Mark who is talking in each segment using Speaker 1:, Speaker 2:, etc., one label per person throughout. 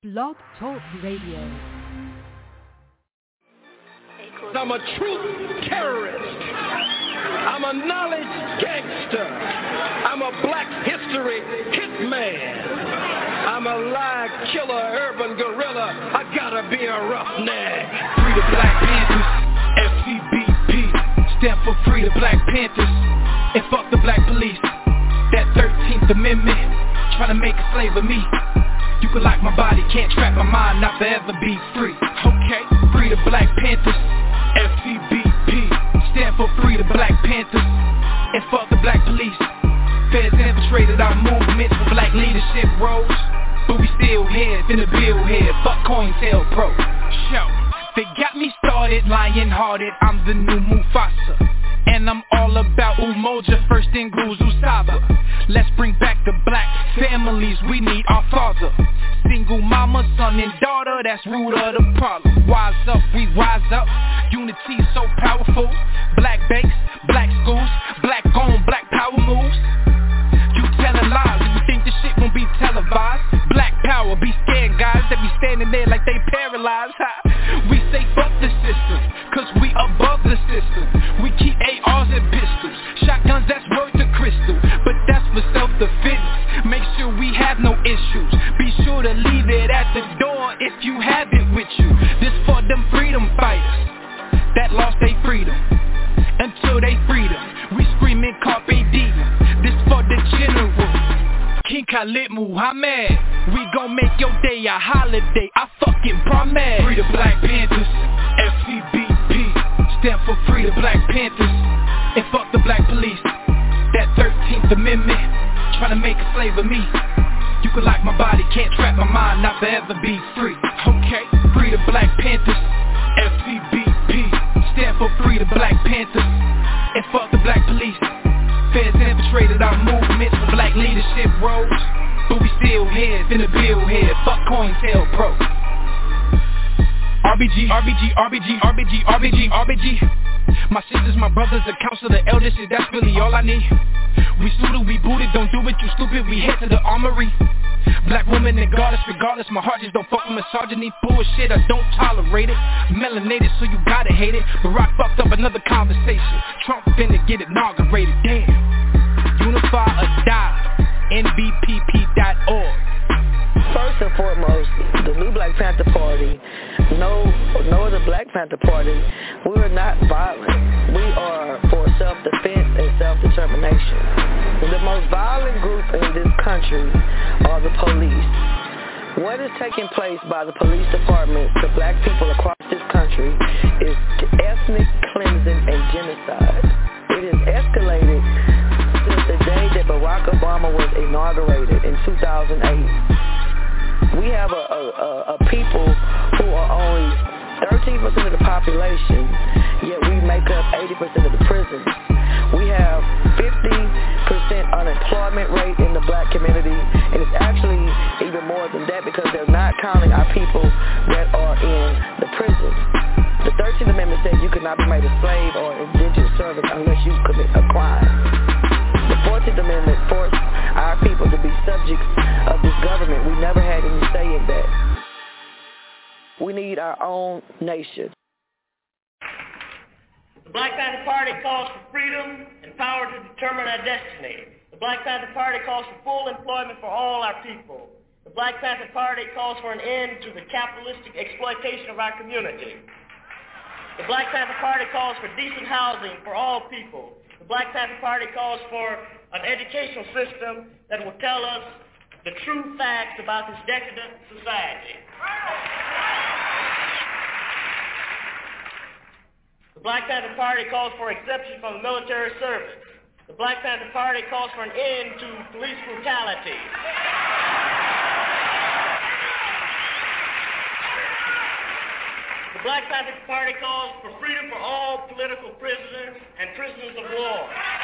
Speaker 1: Blog Talk Radio.
Speaker 2: I'm a truth terrorist. I'm a knowledge gangster. I'm a black history hitman. I'm a lie killer, urban gorilla. I gotta be a roughneck.
Speaker 3: Free the Black Panthers, FCBP, stand for Free the Black Panthers, and fuck the black police. That 13th Amendment, trying to make a slave of me. You can lock my body, can't trap my mind, not forever be free. Okay, free the Black Panthers, FCBP, stand for Free the Black Panthers, and fuck the black police. Feds infiltrated our movement for black leadership roles, but we still here, finna build here, fuck COINTELPRO. Show, they got me started, lion-hearted, I'm the new Mufasa. And I'm all about Umoja, first in Guzu Saba. Let's bring back the black families, we need our father. Single mama, son and daughter, that's root of the problem. Wise up, we rise up, unity so powerful. Black banks, black schools, black on, black power moves. You telling lies, you think this shit won't be televised. Black power, be scared guys that be standing there like they paralyzed. We say fuck the system, cause we above the system. We keep ARs and pistols, shotguns that's worth the crystal, but that's for self-defense. Make sure we have no issues, be sure to leave it at the door if you have it with you. This for them freedom fighters that lost their freedom. Until they freedom, we screaming carpe diem. This for the general, King Khalid Muhammad. We gon' make your day a holiday, I fucking promise. Free the Black Panthers, FCBP, stand for Free the Black Panthers, and fuck the black police. That 13th Amendment, tryna make a slave of me. You can lock my body, can't trap my mind, not forever be free. Okay, Free the Black Panthers, FCBP, stand for Free the Black Panthers, and fuck the black police. Feds infiltrated our movement for black leadership roles, but we still here, finna build here, fuck COINTELPRO. RBG, RBG, RBG, RBG, RBG, RBG. My sisters, my brothers, the council, the elders, shit, that's really all I need. We suited, we booted, don't do it, you stupid, we head to the armory. Black woman that guard us regardless, my heart just don't fuck with misogyny. Bullshit, I don't tolerate it. Melanated, so you gotta hate it. Barack fucked up another conversation. Trump finna get inaugurated, damn. Unify or die, NBPP.org.
Speaker 4: First and foremost, the new Black Panther Party, no other Black Panther Party, we are not violent. We are for self-defense and self-determination. The most violent group in this country are the police. What is taking place by the police department to black people across this country is ethnic cleansing and genocide. It has escalated since the day that Barack Obama was inaugurated in 2008. We have a people who are only 13% of the population, yet we make up 80% of the prisons. We have 50% unemployment rate in the black community, and it's actually even more than that because they're not counting our people that are in the prisons. The 13th Amendment says you cannot be made a slave or indentured servant unless you commit a crime. The 14th Amendment forced our people to be subjects of this government. We never had any say in that. We need our own nation.
Speaker 5: The Black Panther Party calls for freedom and power to determine our destiny. The Black Panther Party calls for full employment for all our people. The Black Panther Party calls for an end to the capitalistic exploitation of our community. The Black Panther Party calls for decent housing for all people. The Black Panther Party calls for an educational system that will tell us the true facts about this decadent society. The Black Panther Party calls for exemption from military service. The Black Panther Party calls for an end to police brutality. The Black Panther Party calls for freedom for all political prisoners and prisoners of war.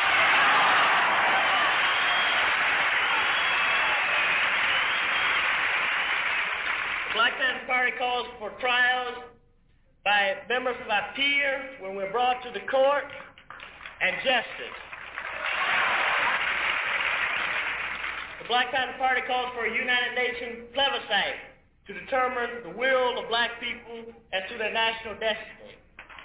Speaker 5: The Black Panther Party calls for trials by members of our peers when we're brought to the court and justice. The Black Panther Party calls for a United Nations plebiscite to determine the will of black people as to their national destiny.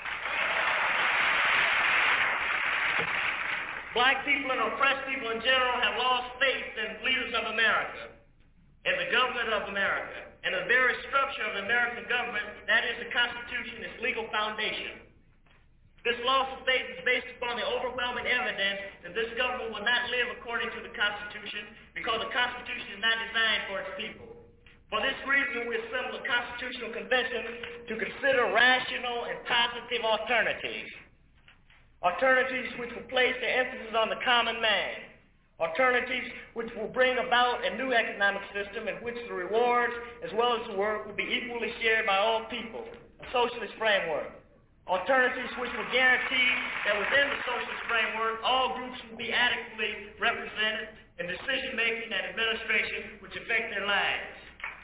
Speaker 5: Black people and oppressed people in general have lost faith in leaders of America, in the government of America, and the very structure of the American government, that is the Constitution, its legal foundation. This loss of faith is based upon the overwhelming evidence that this government will not live according to the Constitution because the Constitution is not designed for its people. For this reason, we assembled a constitutional convention to consider rational and positive alternatives. Alternatives which will place their emphasis on the common man. Alternatives which will bring about a new economic system in which the rewards as well as the work will be equally shared by all people, a socialist framework. Alternatives which will guarantee that within the socialist framework, all groups will be adequately represented in decision-making and administration which affect their lives.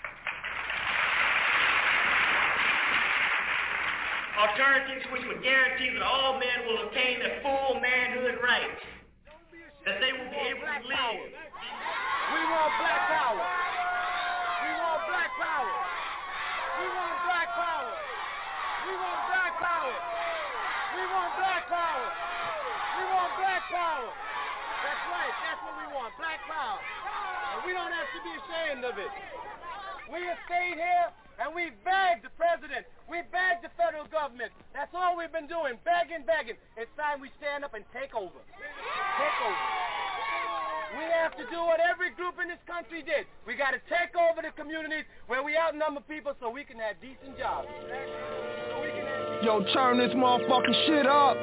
Speaker 5: Alternatives which would guarantee that all men will obtain their full manhood rights, that they will be able to live.
Speaker 1: We want black power. We want black power. We want black power. We want black power. We want black power. We want black power. That's right. That's what we want. Black power. And we don't have to be ashamed of it. We have stayed here and we begged the president. We begged the federal government. That's all we've been doing. Begging. It's time we stand up and take over. Take over. We have to do what every group in this country did. We got to take over the communities where we outnumber people so we can have decent jobs.
Speaker 2: Yo, turn this motherfucking shit up.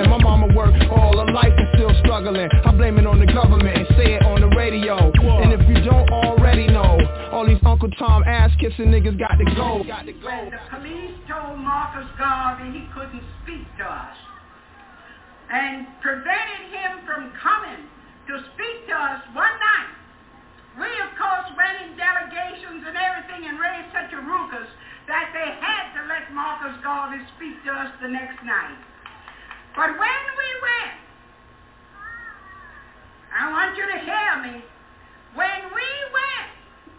Speaker 2: I blame it on the government and say it on the radio. And if you
Speaker 3: Uncle Tom ass-kissing niggas got to go.
Speaker 6: When the police told Marcus Garvey he couldn't speak to us and prevented him from coming to speak to us one night, we, of course, went in delegations and everything and raised such a ruckus that they had to let Marcus Garvey speak to us the next night. But when we went, I want you to hear me, when we went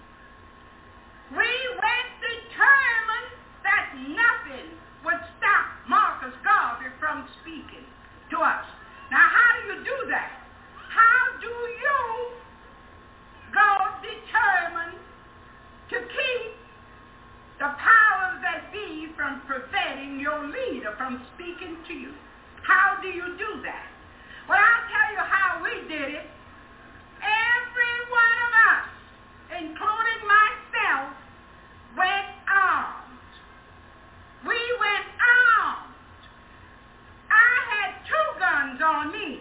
Speaker 6: determined that nothing would stop Marcus Garvey from speaking to us. Now, how do you do that? How do you go determined to keep the powers that be from preventing your leader from speaking to you? How do you do that? Well, I'll tell you how we did it. Every one of us, including myself, went armed. We went armed. I had 2 guns on me.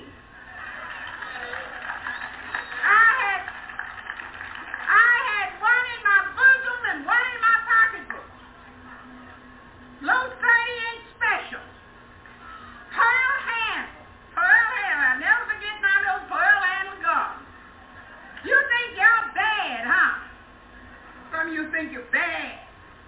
Speaker 6: I had one in my bosom and one in my pocketbook. Low 38 special. Pearl handle. I'll never forget my little pearl handle gun. You think you're bad, huh? Some of you think you're bad.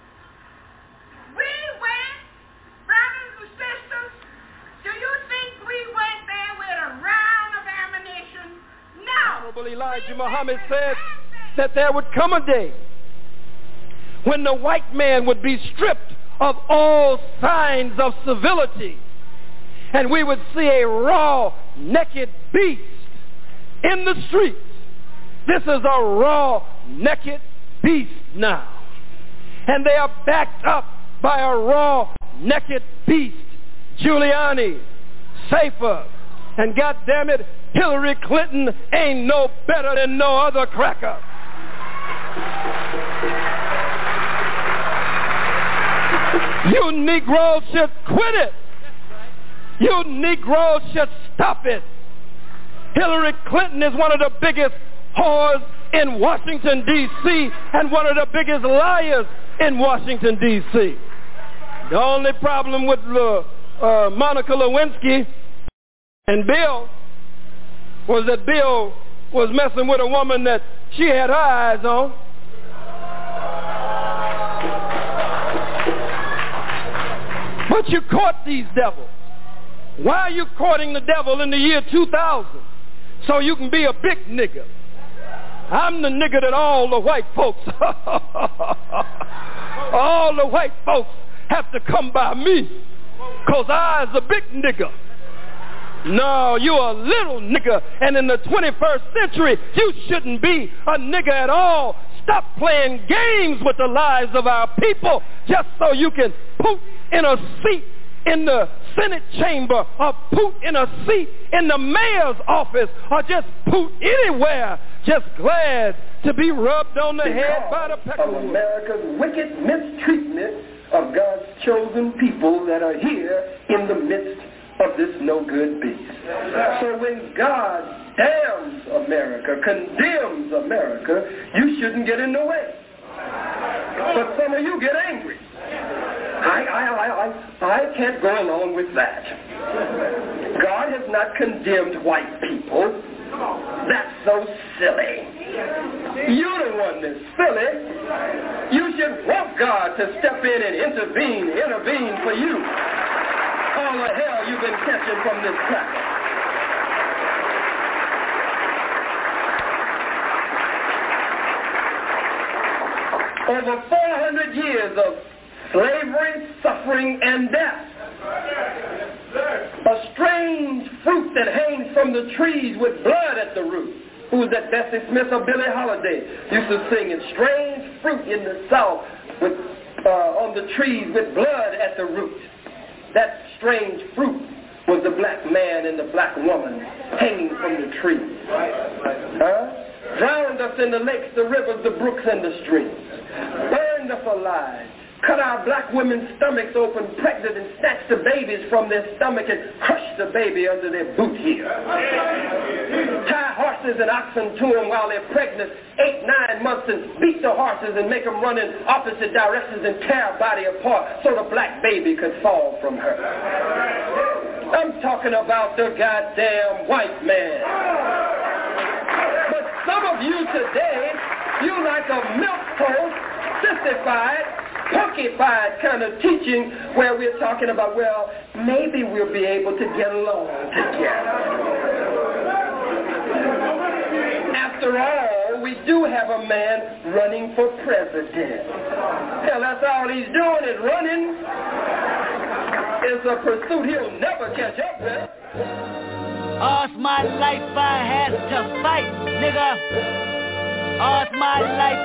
Speaker 6: We went, brothers and sisters, do you think we went there with a round of ammunition? No.
Speaker 2: Honorable Elijah Muhammad said that there would come a day when the white man would be stripped of all signs of civility, and we would see a raw, naked beast in the streets. This is a raw, naked beast now. And they are backed up by a raw, naked beast. Giuliani, Safer, and goddammit, Hillary Clinton ain't no better than no other cracker. You Negroes should quit it. You Negroes should stop it. Hillary Clinton is one of the biggest whores in Washington, D.C., and one of the biggest liars in Washington, D.C. The only problem with Monica Lewinsky and Bill was that Bill was messing with a woman that she had her eyes on. But you caught these devils. Why are you courting the devil in the year 2000? So you can be a big nigga. I'm the nigga that all the white folks, all the white folks have to come by me, because I's a big nigga. No, you're a little nigga, and in the 21st century, you shouldn't be a nigga at all. Stop playing games with the lives of our people just so you can poop in a seat in the Senate chamber, or poot in a seat in the mayor's office, or just poot anywhere, just glad to be rubbed on the head by the pecker.
Speaker 7: Of America's wicked mistreatment of God's chosen people that are here in the midst of this no-good beast. So when God damns America, condemns America, you shouldn't get in the way. But some of you get angry. I can't go along with that. God has not condemned white people. That's so silly. You're the one that's silly. You should want God to step in and intervene for you. All the hell you've been catching from this cracker. Over 400 years of slavery, suffering, and death. A strange fruit that hangs from the trees with blood at the root. Who was that? Bessie Smith or Billie Holiday used to sing it. Strange fruit in the South with on the trees with blood at the root. That strange fruit was the black man and the black woman hanging from the tree. Drowned us in the lakes, the rivers, the brooks, and the streams. Burned us alive. cut our black women's stomachs open pregnant and snatch the babies from their stomach and crush the baby under their boot heel. Tie horses and oxen to them while they're pregnant 8-9 months and beat the horses and make them run in opposite directions and tear her body apart so the black baby could fall from her. I'm talking about the goddamn white man. But some of you today, you like a milquetoast, sissified, punkified kind of teaching where we're talking about, well, maybe we'll be able to get along together. After all, we do have a man running for president. Hell, that's all he's doing is running. It's a pursuit he'll never catch up with.
Speaker 8: All's my life I had to fight, nigga. All's my life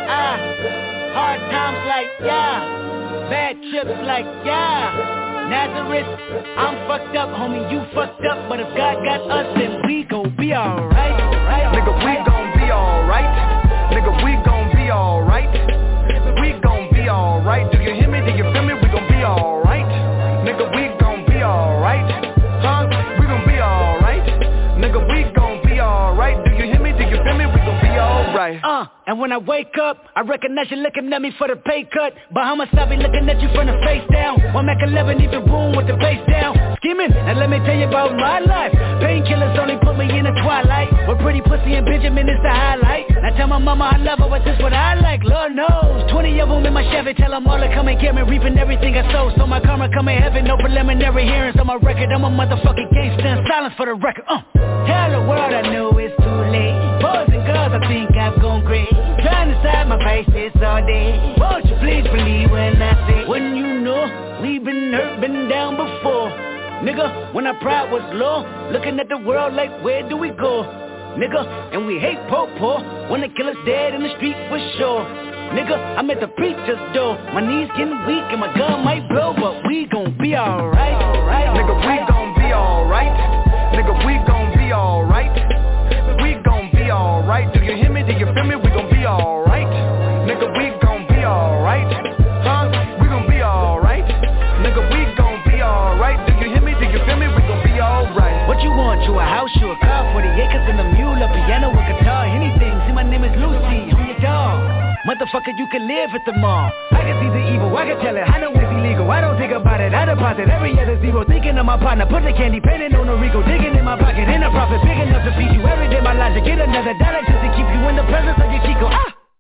Speaker 8: hard times like, yeah. Bad trips like, yeah. Nazareth, I'm fucked up, homie, you fucked up. But if God got us, then we gon' be alright.
Speaker 9: Nigga, we gon' be alright. Nigga, we gon' be alright. We gon' be alright. Do you hear me? Do you feel me? We gon' be alright. Nigga, we gon' be alright. Huh? We gon' be alright. Nigga, we gon' be alright. Do you hear me? Do you feel me? We gon' be alright.
Speaker 8: And when I wake up, I recognize you looking at me for the pay cut. Bahamas, I be looking at you from the face down. One Mac 11, need the room with the bass down. Scheming, and let me tell you about my life. Painkillers only put me in the twilight. With pretty pussy and Benjamin is the highlight. I tell my mama I love her, but this what I like, Lord knows. 20 of them in my Chevy, tell them all to come and get me. Reaping everything I sow, so my karma come in heaven. No preliminary hearings on my record. I'm a motherfucking gangster and silence for the record. Tell the world I know it's too late. Boys and girls, I think I've gone great. Trying to side my faces all day. Won't you please believe when I say, when you know we've been hurt, been down before. Nigga, when our pride was low, looking at the world like, where do we go? Nigga, and we hate po-po, when the killer's dead in the street for sure. Nigga, I'm at the preacher's door. My knees getting weak and my gun might blow, but we gon' be alright.
Speaker 9: Nigga, we gon' be alright. Nigga, we gon' be alright. We gon' be alright. Do you hear me? Do you feel me? We gon' be alright. Nigga, we gon' be alright. Huh? We gon' be alright. Nigga, we gon' be alright. Do you hear me? Do you feel me? We gon' be alright.
Speaker 8: What you want? You a house, you a car, 40 acres and a mule, a piano, a guitar, anything. See, my name is Lucy, I'm your dog. Motherfucker, you can live at the mall. I can see the evil, I can tell it, I know it's illegal. I don't think about it, I deposit every other zero. Thinking of my partner, put the candy, painting on a Rico. Digging in my pocket, in a profit, big enough to feed you. Every day my logic, get another dollar just to keep you in the presence of your Chico.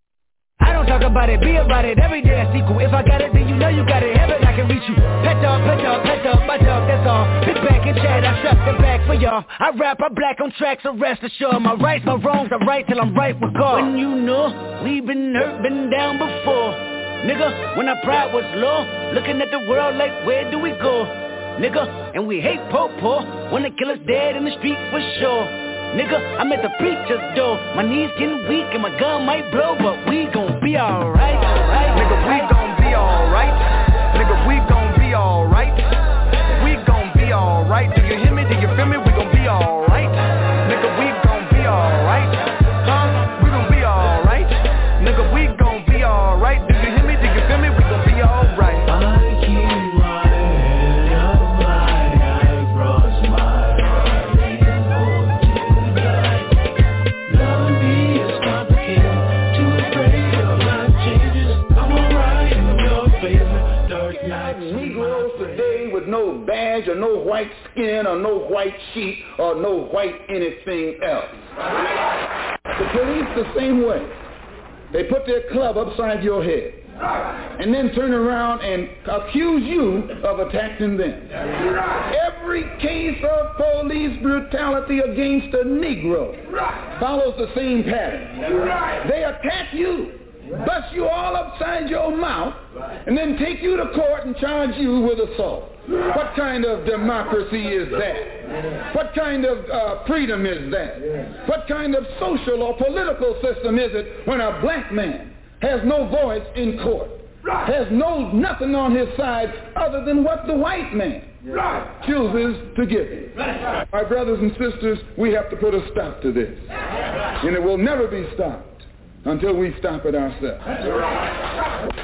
Speaker 8: I don't talk about it, be about it, every day I sequel. If I got it, then you know you got it, heaven I can reach you. Pet dog, my dog, that's all. Sit back and chat, I strap the back for y'all. I rap, I black on tracks, so rest assured. My rights, my wrongs, I right till I'm right with God. When you know, we've been hurt, been down before. Nigga, when our pride was low, looking at the world like, where do we go? Nigga, and we hate po-po, when the killer's dead in the street for sure. Nigga, I'm at the preacher's door. My knees getting weak and my gun might blow, but we gon' be alright.
Speaker 9: Nigga, we gon' be alright. Nigga, we gon' be alright. We gon' be alright. Do you hear me? Do you feel me? We gon' be alright. Nigga, we gon' be alright. Huh? We gon' be alright. Nigga, we gon' be alright. Do you hear me? Do you feel me? We gon' be alright.
Speaker 10: No badge or no white skin or no white sheet or no white anything else. The police the same way. They put their club upside your head and then turn around and accuse you of attacking them. Every case of police brutality against a Negro follows the same pattern. They attack you, bust you all upside your mouth, and then take you to court and charge you with assault. What kind of democracy is that? What kind of freedom is that? What kind of social or political system is it when a black man has no voice in court, has nothing on his side other than what the white man chooses to give him? My brothers and sisters, we have to put a stop to this. And it will never be stopped until we stop it ourselves.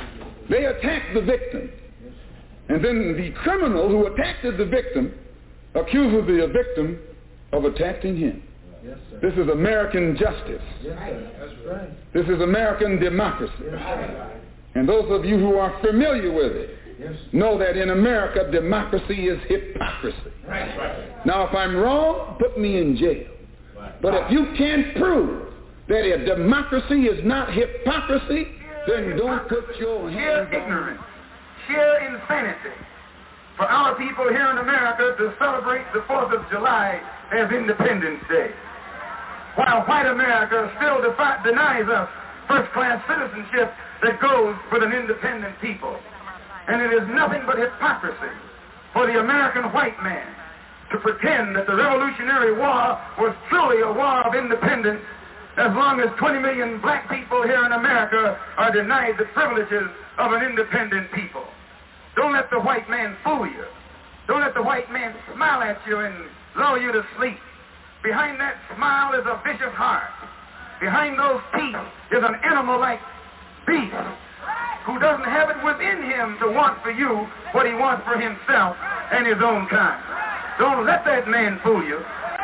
Speaker 10: They attack the victim. And then the criminal who attacked the victim accuses the victim of attacking him. Yes, this is American justice. Yes, that's right. This is American democracy. Yes, and those of you who are familiar with it know that in America, democracy is hypocrisy. Right. Now, if I'm wrong, put me in jail. Right. But if you can't prove that a democracy is not hypocrisy, then don't put your hands on ignorance.
Speaker 11: Sheer insanity for our people here in America to celebrate the 4th of July as Independence Day, while white America still denies us first-class citizenship that goes with an independent people. And it is nothing but hypocrisy for the American white man to pretend that the Revolutionary War was truly a war of independence as long as 20 million black people here in America are denied the privileges of an independent people. Don't let the white man fool you. Don't let the white man smile at you and lull you to sleep. Behind that smile is a vicious heart. Behind those teeth is an animal-like beast who doesn't have it within him to want for you what he wants for himself and his own kind. Don't let that man fool you.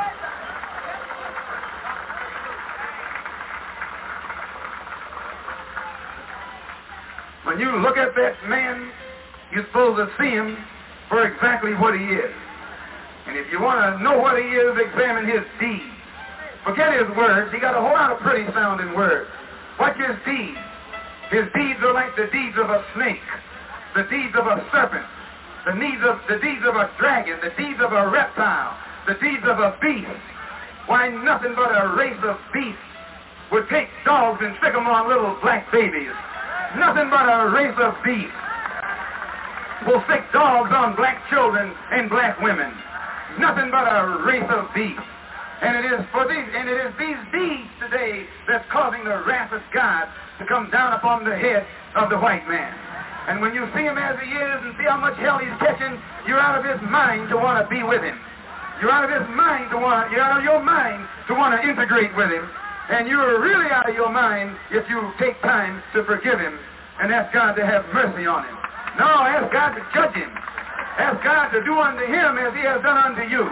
Speaker 11: When you look at that man, you're supposed to see him for exactly what he is. And if you want to know what he is, examine his deeds. Forget his words. He got a whole lot of pretty sounding words. Watch his deeds. His deeds are like the deeds of a snake, the deeds of a serpent, the deeds of a dragon, the deeds of a reptile, the deeds of a beast. Why, nothing but a race of beasts would take dogs and stick them on little black babies. Nothing but a race of beasts will stick dogs on black children and black women. Nothing but a race of beasts. And it is these deeds today that's causing the wrath of God to come down upon the head of the white man. And when you see him as he is and see how much hell he's catching, you're out of his mind to want to be with him. You're out of your mind to want to integrate with him. And you're really out of your mind if you take time to forgive him and ask God to have mercy on him. No, ask God to judge him. Ask God to do unto him as he has done unto you.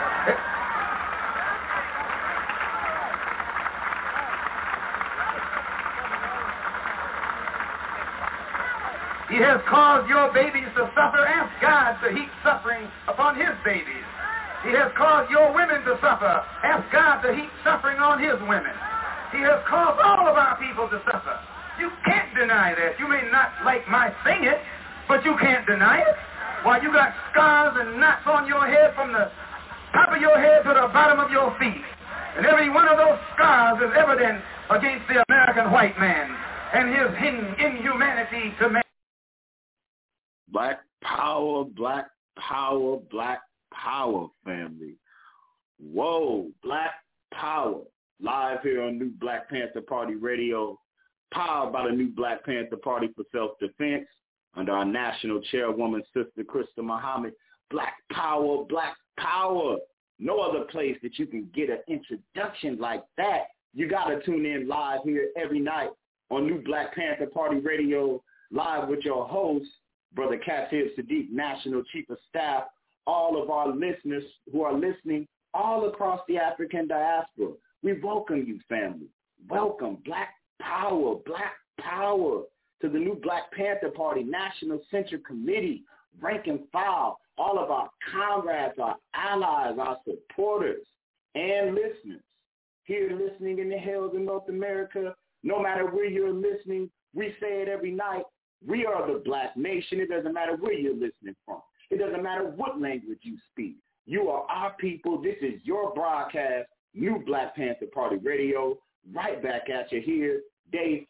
Speaker 11: He has caused your babies to suffer. Ask God to heap suffering upon his babies. He has caused your women to suffer. Ask God to heap suffering on his women. He has caused all of our people to suffer. You can't deny that. You may not like my saying it, but you can't deny it. Why, you got scars and knots on your head from the top of your head to the bottom of your feet. And every one of those scars is evidence against the American white man and his inhumanity to man.
Speaker 12: Black power, black power, black power, family. Whoa, black power. Live here on New Black Panther Party Radio, powered by the New Black Panther Party for Self-Defense, under our national chairwoman, Sister Krista Muhammad. Black power, black power. No other place that you can get an introduction like that. You got to tune in live here every night on New Black Panther Party Radio, live with your host, Brother Katib Sadiq, National Chief of Staff, all of our listeners who are listening all across the African diaspora. We welcome you, family. Welcome, black power, to the New Black Panther Party National Central Committee, rank and file, all of our comrades, our allies, our supporters, and listeners. Here listening in the hills of North America, no matter where you're listening, we say it every night, we are the black nation. It doesn't matter where you're listening from. It doesn't matter what language you speak. You are our people. This is your broadcast, New Black Panther Party Radio, right back at you here, day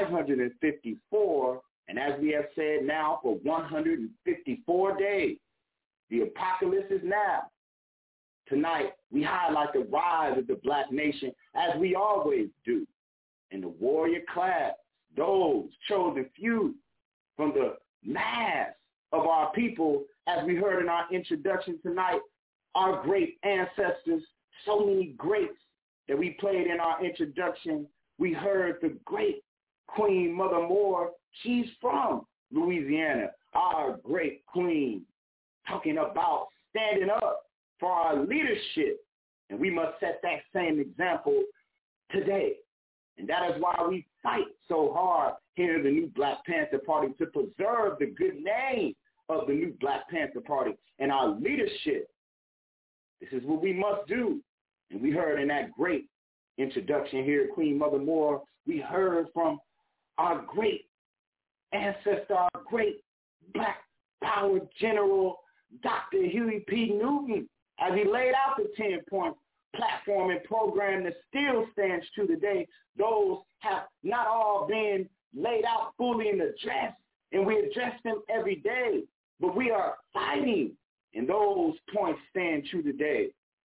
Speaker 12: 554, and as we have said now for 154 days, the apocalypse is now. Tonight, we highlight the rise of the black nation, as we always do, and the warrior class, those chosen few from the mass of our people, as we heard in our introduction tonight, our great ancestors, so many greats that we played in our introduction. We heard the great Queen Mother Moore. She's from Louisiana, our great queen, talking about standing up for our leadership. And we must set that same example today. And that is why we fight so hard here in the new Black Panther Party to preserve the good name of the new Black Panther Party and our leadership. This is what we must do. And we heard in that great introduction here, Queen Mother Moore, we heard from our great ancestor, our great Black Power General, Dr. Huey P. Newton, as he laid out the 10-point platform and program that still stands true today. Those have not all been laid out fully and addressed, and we address them every day. But we are fighting, and those points stand true today.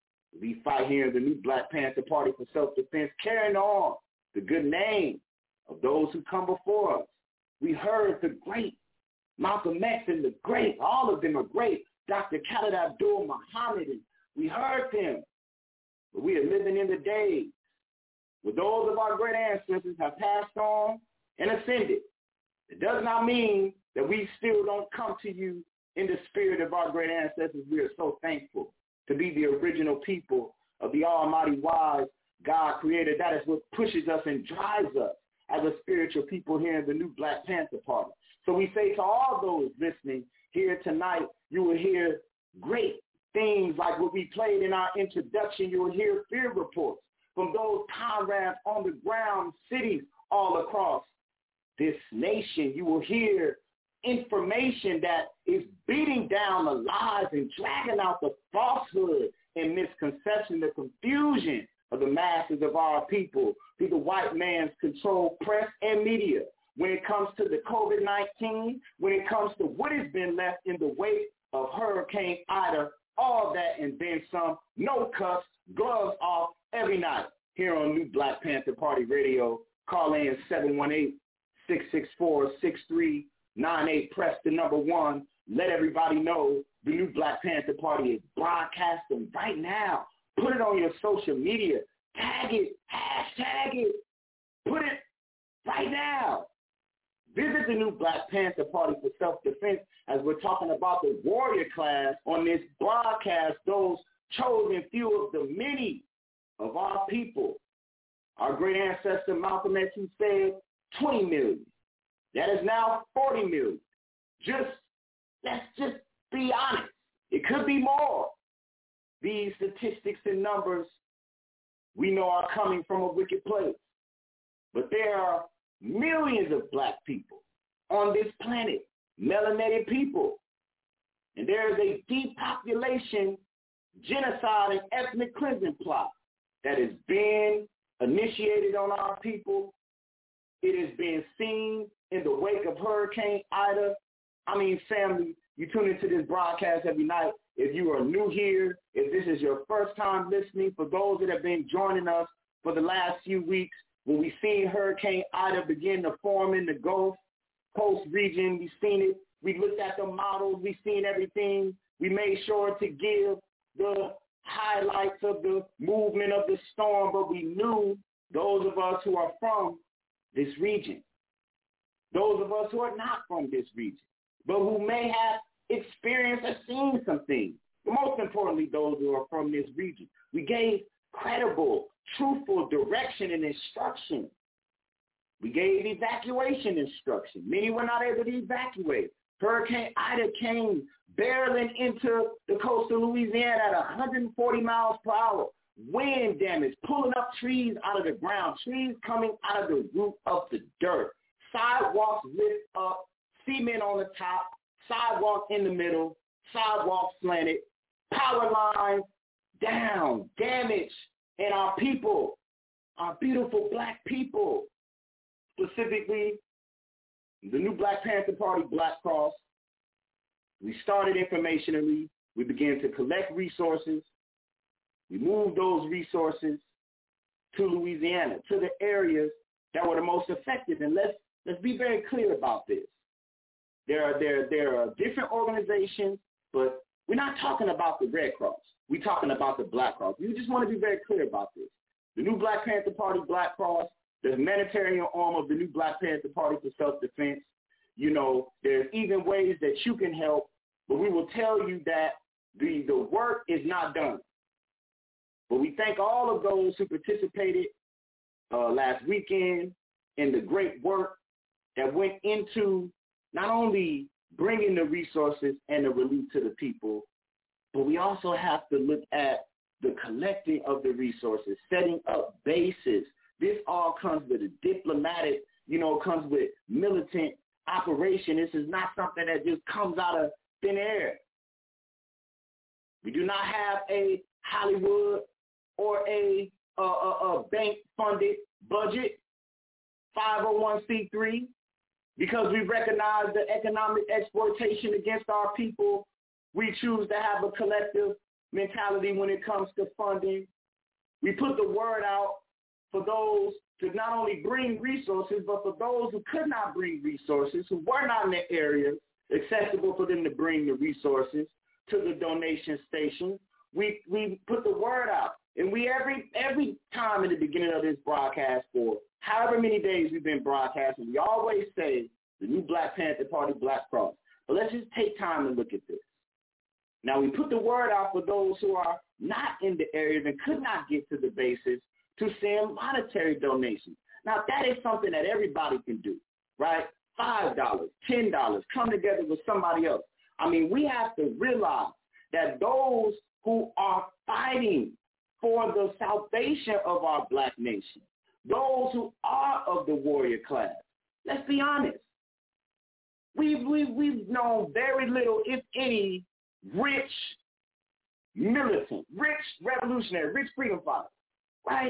Speaker 12: We fight here in the new Black Panther Party for self-defense, carrying on the good name of those who come before us. We heard the great Malcolm X and the great, all of them are great, Dr. Khalid Abdul Muhammad, and we heard them. But we are living in the days where those of our great ancestors have passed on and ascended. It does not mean that we still don't come to you in the spirit of our great ancestors. We are so thankful to be the original people of the almighty wise God creator. That is what pushes us and drives us as a spiritual people here in the new Black Panther Party. So we say to all those listening here tonight, you will hear great things like what we played in our introduction. You will hear field reports from those comrades on the ground, cities all across this nation. You will hear information that is beating down the lies and dragging out the falsehood and misconception, the confusion of the masses of our people through the white man's controlled press and media. When it comes to the COVID-19, when it comes to what has been left in the wake of Hurricane Ida, all that and then some, no cuffs, gloves off every night here on New Black Panther Party Radio. Call in 718-664-6398. Press the number 1. Let everybody know the New Black Panther Party is broadcasting right now. Put it on your social media. Tag it. Hashtag it. Put it right now. Visit the new Black Panther Party for self-defense as we're talking about the warrior class on this broadcast, those chosen few of the many of our people. Our great ancestor Malcolm X said 20 million. That is now 40 million. Let's just be honest. It could be more. These statistics and numbers we know are coming from a wicked place. But there are millions of black people on this planet, melanated people. And there is a depopulation, genocide, and ethnic cleansing plot that is being initiated on our people. It is being seen in the wake of Hurricane Ida. I mean, family, you tune into this broadcast every night. If you are new here, if this is your first time listening, for those that have been joining us for the last few weeks, when we've seen Hurricane Ida begin to form in the Gulf Coast region, we've seen it. We looked at the models. We've seen everything. We made sure to give the highlights of the movement of the storm, but we knew those of us who are from this region, those of us who are not from this region, but who may have experienced or seen some things, but most importantly, those who are from this region. We gave credible, truthful direction and instruction. We gave evacuation instruction. Many were not able to evacuate. Hurricane Ida came barreling into the coast of Louisiana at 140 miles per hour. Wind damage, pulling up trees out of the ground, trees coming out of the root of the dirt. Sidewalks lift up, cement on the top, sidewalk in the middle, sidewalk slanted, power lines down, damage, and our people, our beautiful black people, specifically the new Black Panther Party, Black Cross. We started informationally. We began to collect resources. We moved those resources to Louisiana, to the areas that were the most affected. And let's be very clear about this. There are different organizations, but we're not talking about the Red Cross. We're talking about the Black Cross. We just want to be very clear about this. The new Black Panther Party, Black Cross, the humanitarian arm of the new Black Panther Party for self-defense, There's even ways that you can help, but we will tell you that the work is not done. But we thank all of those who participated last weekend in the great work that went into not only bringing the resources and the relief to the people, but we also have to look at the collecting of the resources, setting up bases. This all comes with a diplomatic, comes with militant operation. This is not something that just comes out of thin air. We do not have a Hollywood or a bank-funded budget, 501c3, because we recognize the economic exploitation against our people. We choose to have a collective mentality when it comes to funding. We put the word out for those to not only bring resources, but for those who could not bring resources, who were not in the area accessible for them to bring the resources to the donation station. We put the word out. And we every time in the beginning of this broadcast for however many days we've been broadcasting, we always say the new Black Panther Party, Black Cross. But let's just take time and look at this. Now, we put the word out for those who are not in the areas and could not get to the bases to send monetary donations. Now, that is something that everybody can do, right? $5, $10, come together with somebody else. I mean, we have to realize that those who are fighting for the salvation of our black nation, those who are of the warrior class, let's be honest, we've known very little, if any, rich militant, rich revolutionary, rich freedom fighters, right?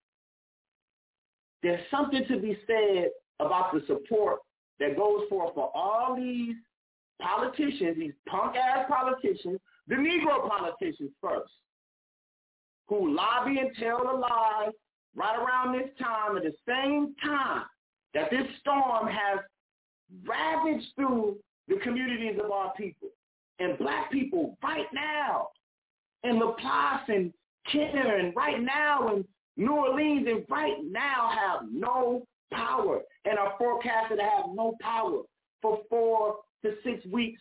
Speaker 12: There's something to be said about the support that goes forth for all these politicians, these punk-ass politicians, the Negro politicians first, who lobby and tell the lies right around this time, at the same time that this storm has ravaged through the communities of our people. And black people right now in LaPlace and Kenner and right now in New Orleans and right now have no power and are forecasted to have no power for 4 to 6 weeks.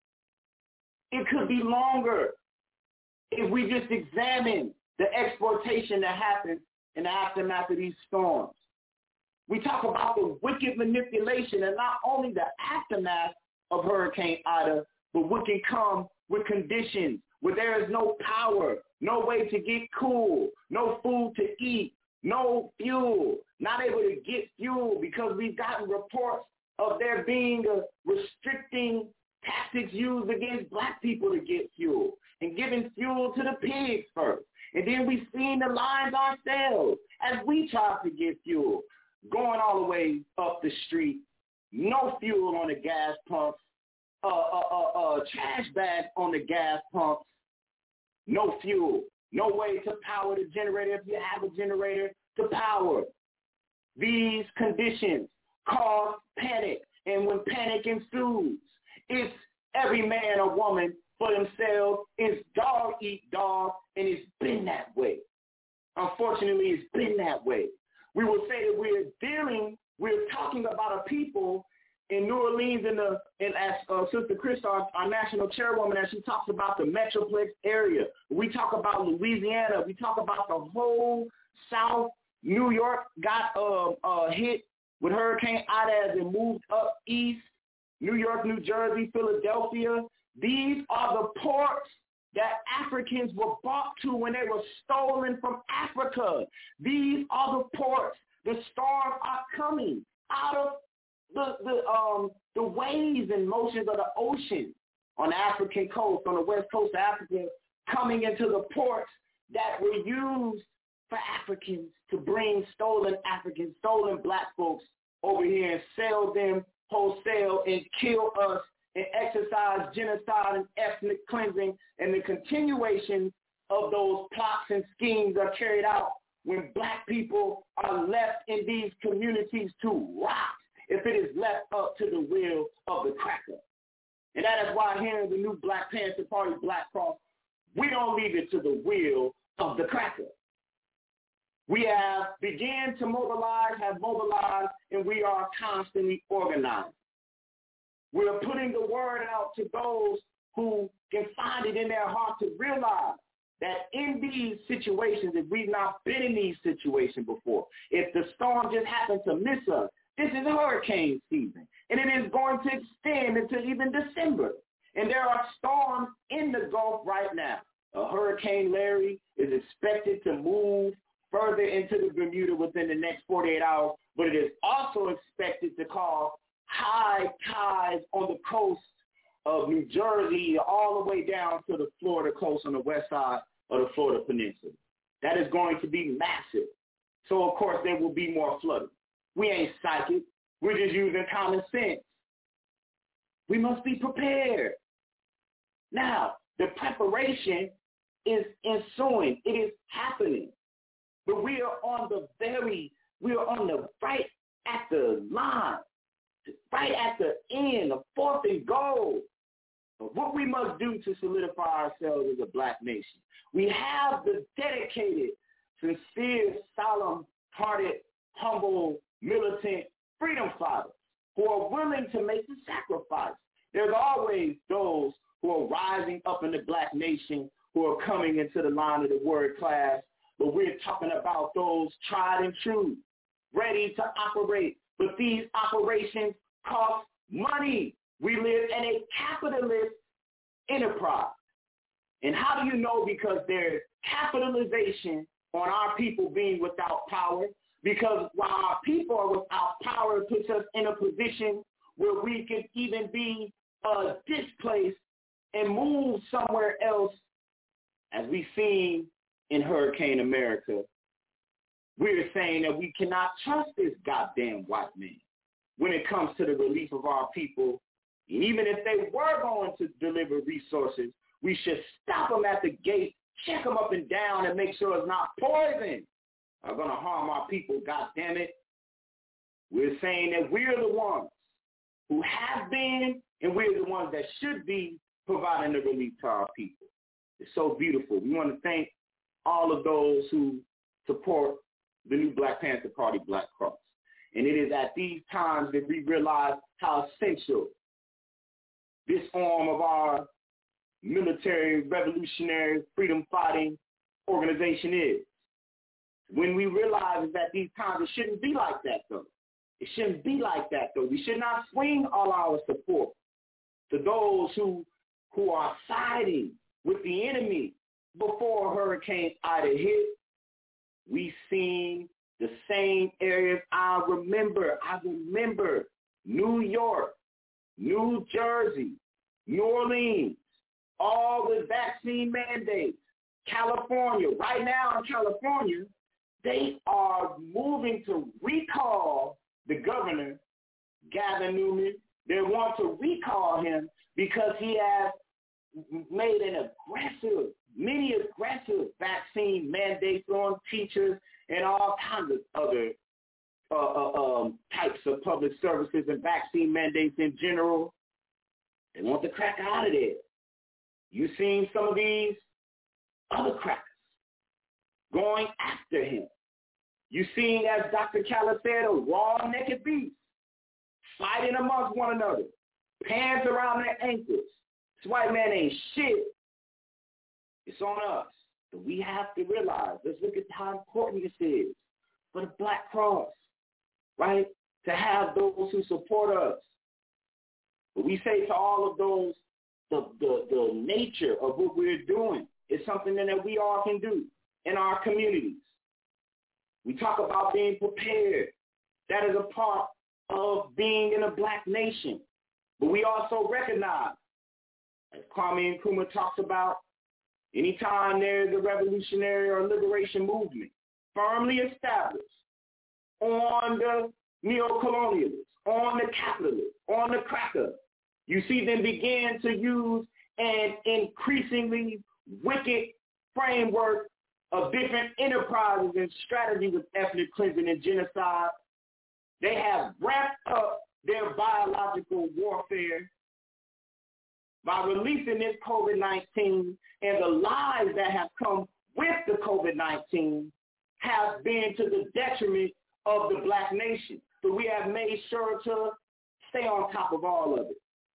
Speaker 12: It could be longer if we just examine the exploitation that happens in the aftermath of these storms. We talk about the wicked manipulation and not only the aftermath of Hurricane Ida, but what can come with conditions where there is no power, no way to get cool, no food to eat, no fuel, not able to get fuel because we've gotten reports of there being restricting tactics used against black people to get fuel and giving fuel to the pigs first. And then we've seen the lines ourselves as we tried to get fuel, going all the way up the street, no fuel on the gas pumps, trash bags on the gas pumps, no fuel, no way to power the generator if you have a generator to power. These conditions cause panic, and when panic ensues, it's every man or woman for themselves. It's dog eat dog, and it's been that way. Unfortunately, it's been that way. We will say that we're talking about a people in New Orleans, and as Sister Krista, our national chairwoman, as she talks about the Metroplex area, we talk about Louisiana, we talk about the whole South. New York got hit with Hurricane Ida as it moved up east. New York, New Jersey, Philadelphia. These are the ports that Africans were brought to when they were stolen from Africa. These are the ports. The storms are coming out of the waves and motions of the ocean on the African coast, on the west coast of Africa, coming into the ports that were used for Africans to bring stolen Africans, stolen black folks over here and sell them wholesale and kill us and exercise genocide and ethnic cleansing, and the continuation of those plots and schemes are carried out when black people are left in these communities to rot if it is left up to the will of the cracker. And that is why here in the new Black Panther Party, Black Cross, we don't leave it to the will of the cracker. We have began to mobilize, have mobilized, and we are constantly organized. We're putting the word out to those who can find it in their heart to realize that in these situations, if we've not been in these situations before, if the storm just happened to miss us, this is hurricane season, and it is going to extend into even December. And there are storms in the Gulf right now. Hurricane Larry is expected to move further into the Bermuda within the next 48 hours, but it is also expected to cause high tides on the coast of New Jersey all the way down to the Florida coast on the west side of the Florida Peninsula. That is going to be massive. So, of course, there will be more flooding. We ain't psychic. We're just using common sense. We must be prepared. Now, the preparation is ensuing. It is happening. But we are on the right at the line, right at the end, the fourth and goal of what we must do to solidify ourselves as a black nation. We have the dedicated, sincere, solemn-hearted, humble, militant freedom fighters who are willing to make the sacrifice. There's always those who are rising up in the black nation who are coming into the line of the word class, but we're talking about those tried and true, ready to operate. But these operations cost money. We live in a capitalist enterprise. And how do you know? Because there's capitalization on our people being without power. Because while our people are without power, it puts us in a position where we can even be displaced and move somewhere else, as we've seen in Hurricane America. We're saying that we cannot trust this goddamn white man when it comes to the relief of our people. And even if they were going to deliver resources, we should stop them at the gate, check them up and down, and make sure it's not poison are going to harm our people, goddamn it. We're saying that we're the ones who have been, and we're the ones that should be providing the relief to our people. It's so beautiful. We want to thank all of those who support the new Black Panther Party, Black Cross. And it is at these times that we realize how essential this arm of our military, revolutionary, freedom-fighting organization is. When we realize that these times, it shouldn't be like that, though. It shouldn't be like that, though. We should not swing all our support to those who are siding with the enemy before Hurricane Ida hit. We've seen the same areas. I remember New York, New Jersey, New Orleans, all the vaccine mandates. California, right now in California, they are moving to recall the governor, Gavin Newman. They want to recall him because he has made many aggressive vaccine mandates on teachers and all kinds of other types of public services and vaccine mandates in general. They want the cracker out of there. You've seen some of these other crackers going after him. You've seen, as Dr. Khaled said, a raw naked beast fighting amongst one another, pants around their ankles. This white man ain't shit. It's on us. But we have to realize, let's look at how important this is for the Black Cross, right? To have those who support us. But we say to all of those, the nature of what we're doing is something that we all can do in our communities. We talk about being prepared. That is a part of being in a black nation. But we also recognize, as Kwame Nkrumah talks about, anytime there's a revolutionary or liberation movement firmly established on the neo-colonialists, on the capitalists, on the cracker, you see them begin to use an increasingly wicked framework of different enterprises and strategies of ethnic cleansing and genocide. They have ramped up their biological warfare by releasing this COVID-19, and the lies that have come with the COVID-19 have been to the detriment of the black nation. So we have made sure to stay on top of all of it.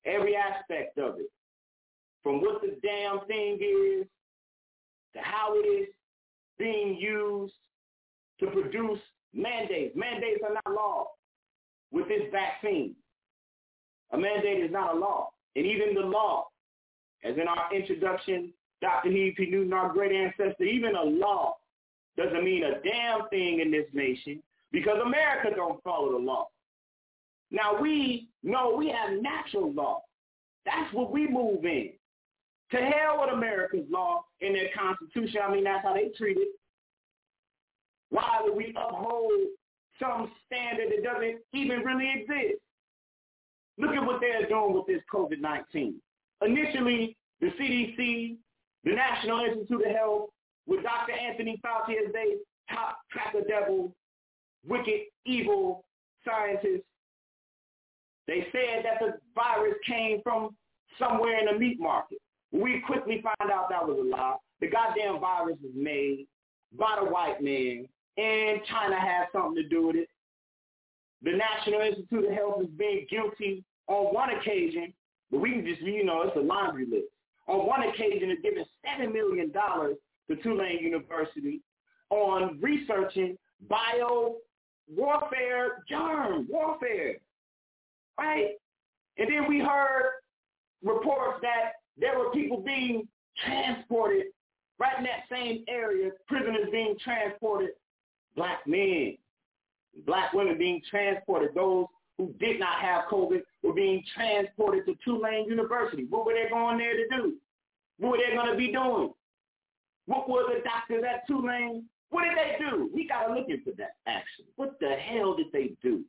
Speaker 12: every aspect of it, from what the damn thing is to how it is being used to produce mandates. Mandates are not law with this vaccine. A mandate is not a law. And even the law, as in our introduction, Dr. Huey P. Newton, our great ancestor, even a law doesn't mean a damn thing in this nation because America don't follow the law. Now we know we have natural law. That's what we move in. To hell with America's law and their Constitution. I mean, that's how they treat it. Why would we uphold some standard that doesn't even really exist? Look at what they're doing with this COVID-19. Initially, the CDC, the National Institute of Health, with Dr. Anthony Fauci as they top cracker devil, wicked, evil scientists, they said that the virus came from somewhere in the meat market. We quickly found out that was a lie. The goddamn virus was made by the white man, and China has something to do with it. The National Institute of Health is being guilty on one occasion, but we can just, it's a laundry list. On one occasion, it's giving $7 million to Tulane University on researching bio-warfare, germ warfare, right? And then we heard reports that there were people being transported right in that same area, prisoners being transported, black men, black women being transported, those who did not have COVID were being transported to Tulane University. What were they going there to do? What were they going to be doing? What were the doctors at Tulane? What did they do? We got to look into that, actually. What the hell did they do?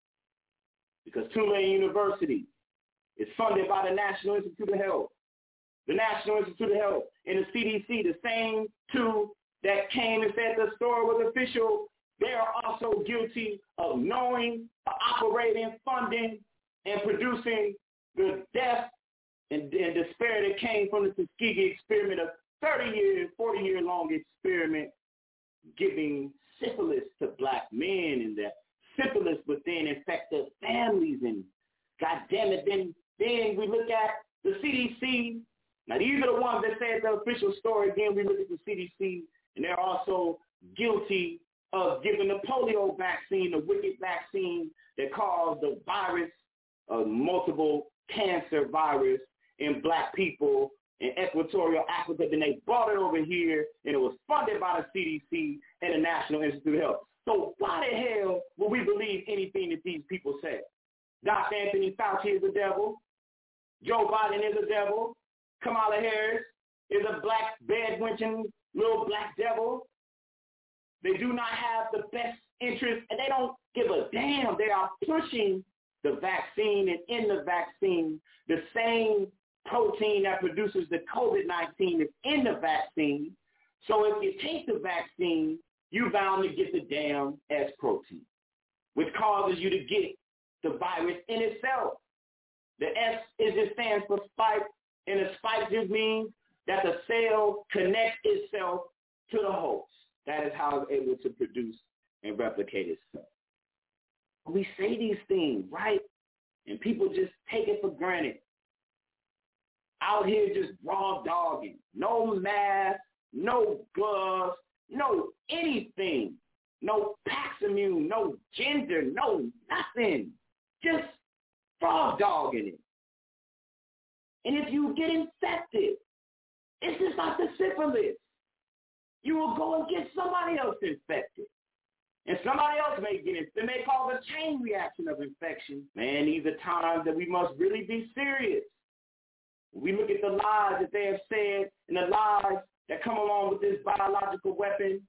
Speaker 12: Because Tulane University is funded by the National Institute of Health. The National Institute of Health and the CDC, the same two that came and said the story was official, they are also guilty of knowing, operating, funding, and producing the death and despair that came from the Tuskegee experiment, a 40-year-long experiment giving syphilis to black men, and that syphilis would then infect their families. And God damn it, then we look at the CDC. Now, these are the ones that said the official story. Again, we look at the CDC, and they're also guilty of giving the polio vaccine, the wicked vaccine that caused the virus, multiple cancer virus in black people in Equatorial Africa. Then they brought it over here, and it was funded by the CDC and the National Institute of Health. So why the hell would we believe anything that these people say? Dr. Anthony Fauci is a devil. Joe Biden is a devil. Kamala Harris is a black bed-wenching little black devil. They do not have the best interest, and they don't give a damn. They are pushing the vaccine, and in the vaccine, the same protein that produces the COVID-19 is in the vaccine. So if you take the vaccine, you're bound to get the damn S protein, which causes you to get the virus in itself. The S just stands for spike, and a spike just means that the cell connects itself to the host. That is how it's able to produce and replicate itself. We say these things, right? And people just take it for granted. Out here just raw dogging. No mask, no gloves, no anything. No Paximune, no gender, no nothing. Just raw dogging it. And if you get infected, it's just like the syphilis. You will go and get somebody else infected. And somebody else may get it. It may cause a chain reaction of infection. Man, these are times that we must really be serious. We look at the lies that they have said and the lies that come along with this biological weapon.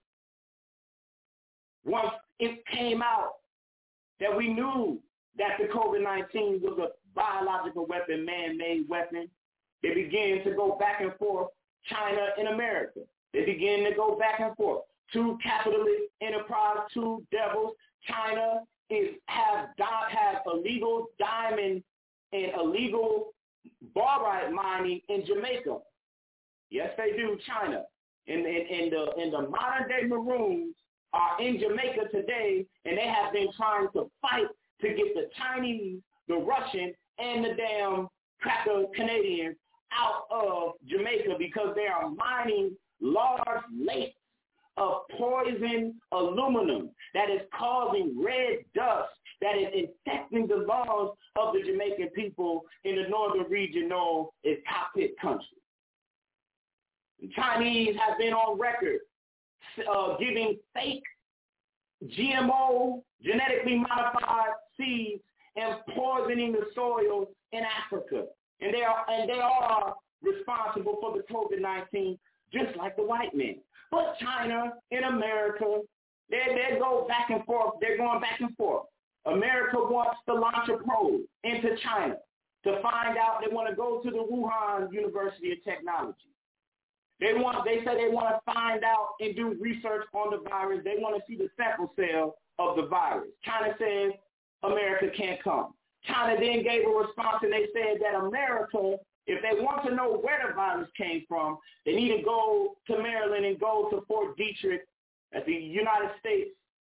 Speaker 12: Once it came out that we knew that the COVID-19 was a biological weapon, man-made weapon, they began to go back and forth, China and America. They began to go back and forth. Two capitalist enterprise, two devils. China have illegal diamond and illegal barite mining in Jamaica. Yes, they do, China. And the modern-day Maroons are in Jamaica today, and they have been trying to fight to get the Chinese, the Russian, and the damn cracker Canadians out of Jamaica because they are mining large lakes of poison aluminum that is causing red dust that is infecting the lungs of the Jamaican people in the northern region known as cockpit country. The Chinese have been on record giving fake GMO, genetically modified seeds and poisoning the soil in Africa. And they are responsible for the COVID-19 just like the white men. But China and America, they go back and forth. They're going back and forth. America wants to launch a probe into China to find out. They want to go to the Wuhan University of Technology. They say they want to find out and do research on the virus. They want to see the sample cell of the virus. China says America can't come. China then gave a response and they said that America, if they want to know where the virus came from, they need to go to Maryland and go to Fort Detrick at the United States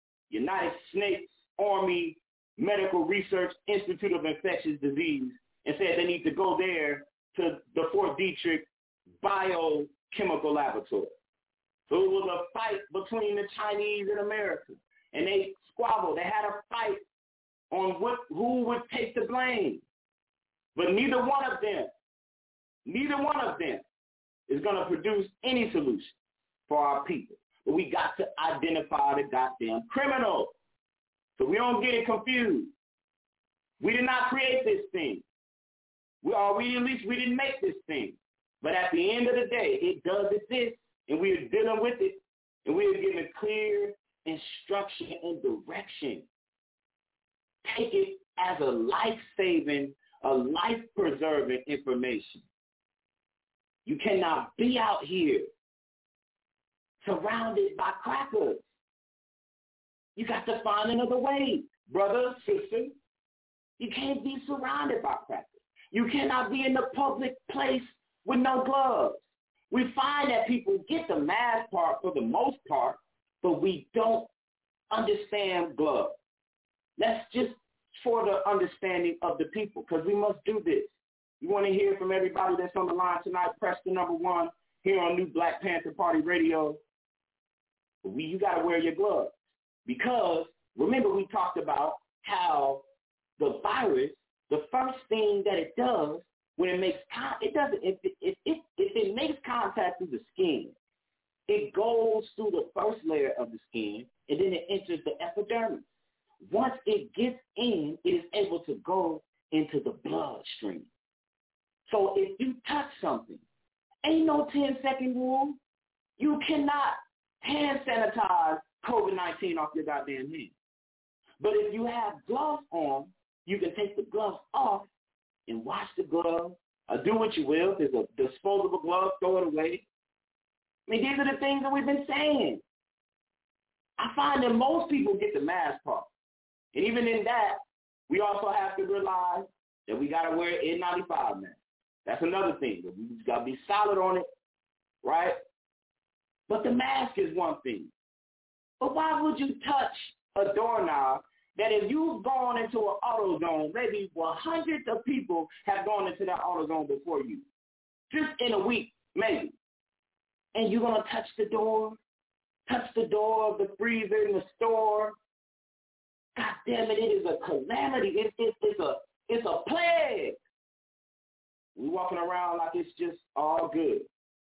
Speaker 12: Army Medical Research Institute of Infectious Disease, and said they need to go there to the Fort Detrick Biochemical Laboratory. So it was a fight between the Chinese and America, and they squabbled. They had a fight on who would take the blame. But neither one of them is going to produce any solution for our people. But we got to identify the goddamn criminal. So we don't get it confused. We did not create this thing. We didn't make this thing. But at the end of the day, it does exist, and we are dealing with it, and we are giving clear instruction and direction. Take it as a life-saving, a life-preserving information. You cannot be out here surrounded by crackers. You got to find another way, brother, sister. You can't be surrounded by crackers. You cannot be in the public place with no gloves. We find that people get the mask part for the most part, but we don't understand gloves. That's just for the understanding of the people, because we must do this. You want to hear from everybody that's on the line tonight, press the number 1 here on New Black Panther Party Radio. You got to wear your gloves. Because, remember, we talked about how the virus, the first thing that it does when it makes if it makes contact with the skin, it goes through the first layer of the skin, and then it enters the epidermis. Once it gets in, it is able to go into the bloodstream. So if you touch something, ain't no 10-second rule. You cannot hand sanitize COVID-19 off your goddamn hand. But if you have gloves on, you can take the gloves off and wash the glove, or do what you will. If there's a disposable glove, throw it away. I mean, these are the things that we've been saying. I find that most people get the mask part. And even in that, we also have to realize that we got to wear N95 masks. That's another thing. We just got to be solid on it, right? But the mask is one thing. But why would you touch a doorknob that if you've gone into an AutoZone, maybe hundreds of people have gone into that AutoZone before you, just in a week, maybe. And you're going to touch the door of the freezer in the store. God damn it, it is a calamity. It's a plague. We're walking around like it's just all good.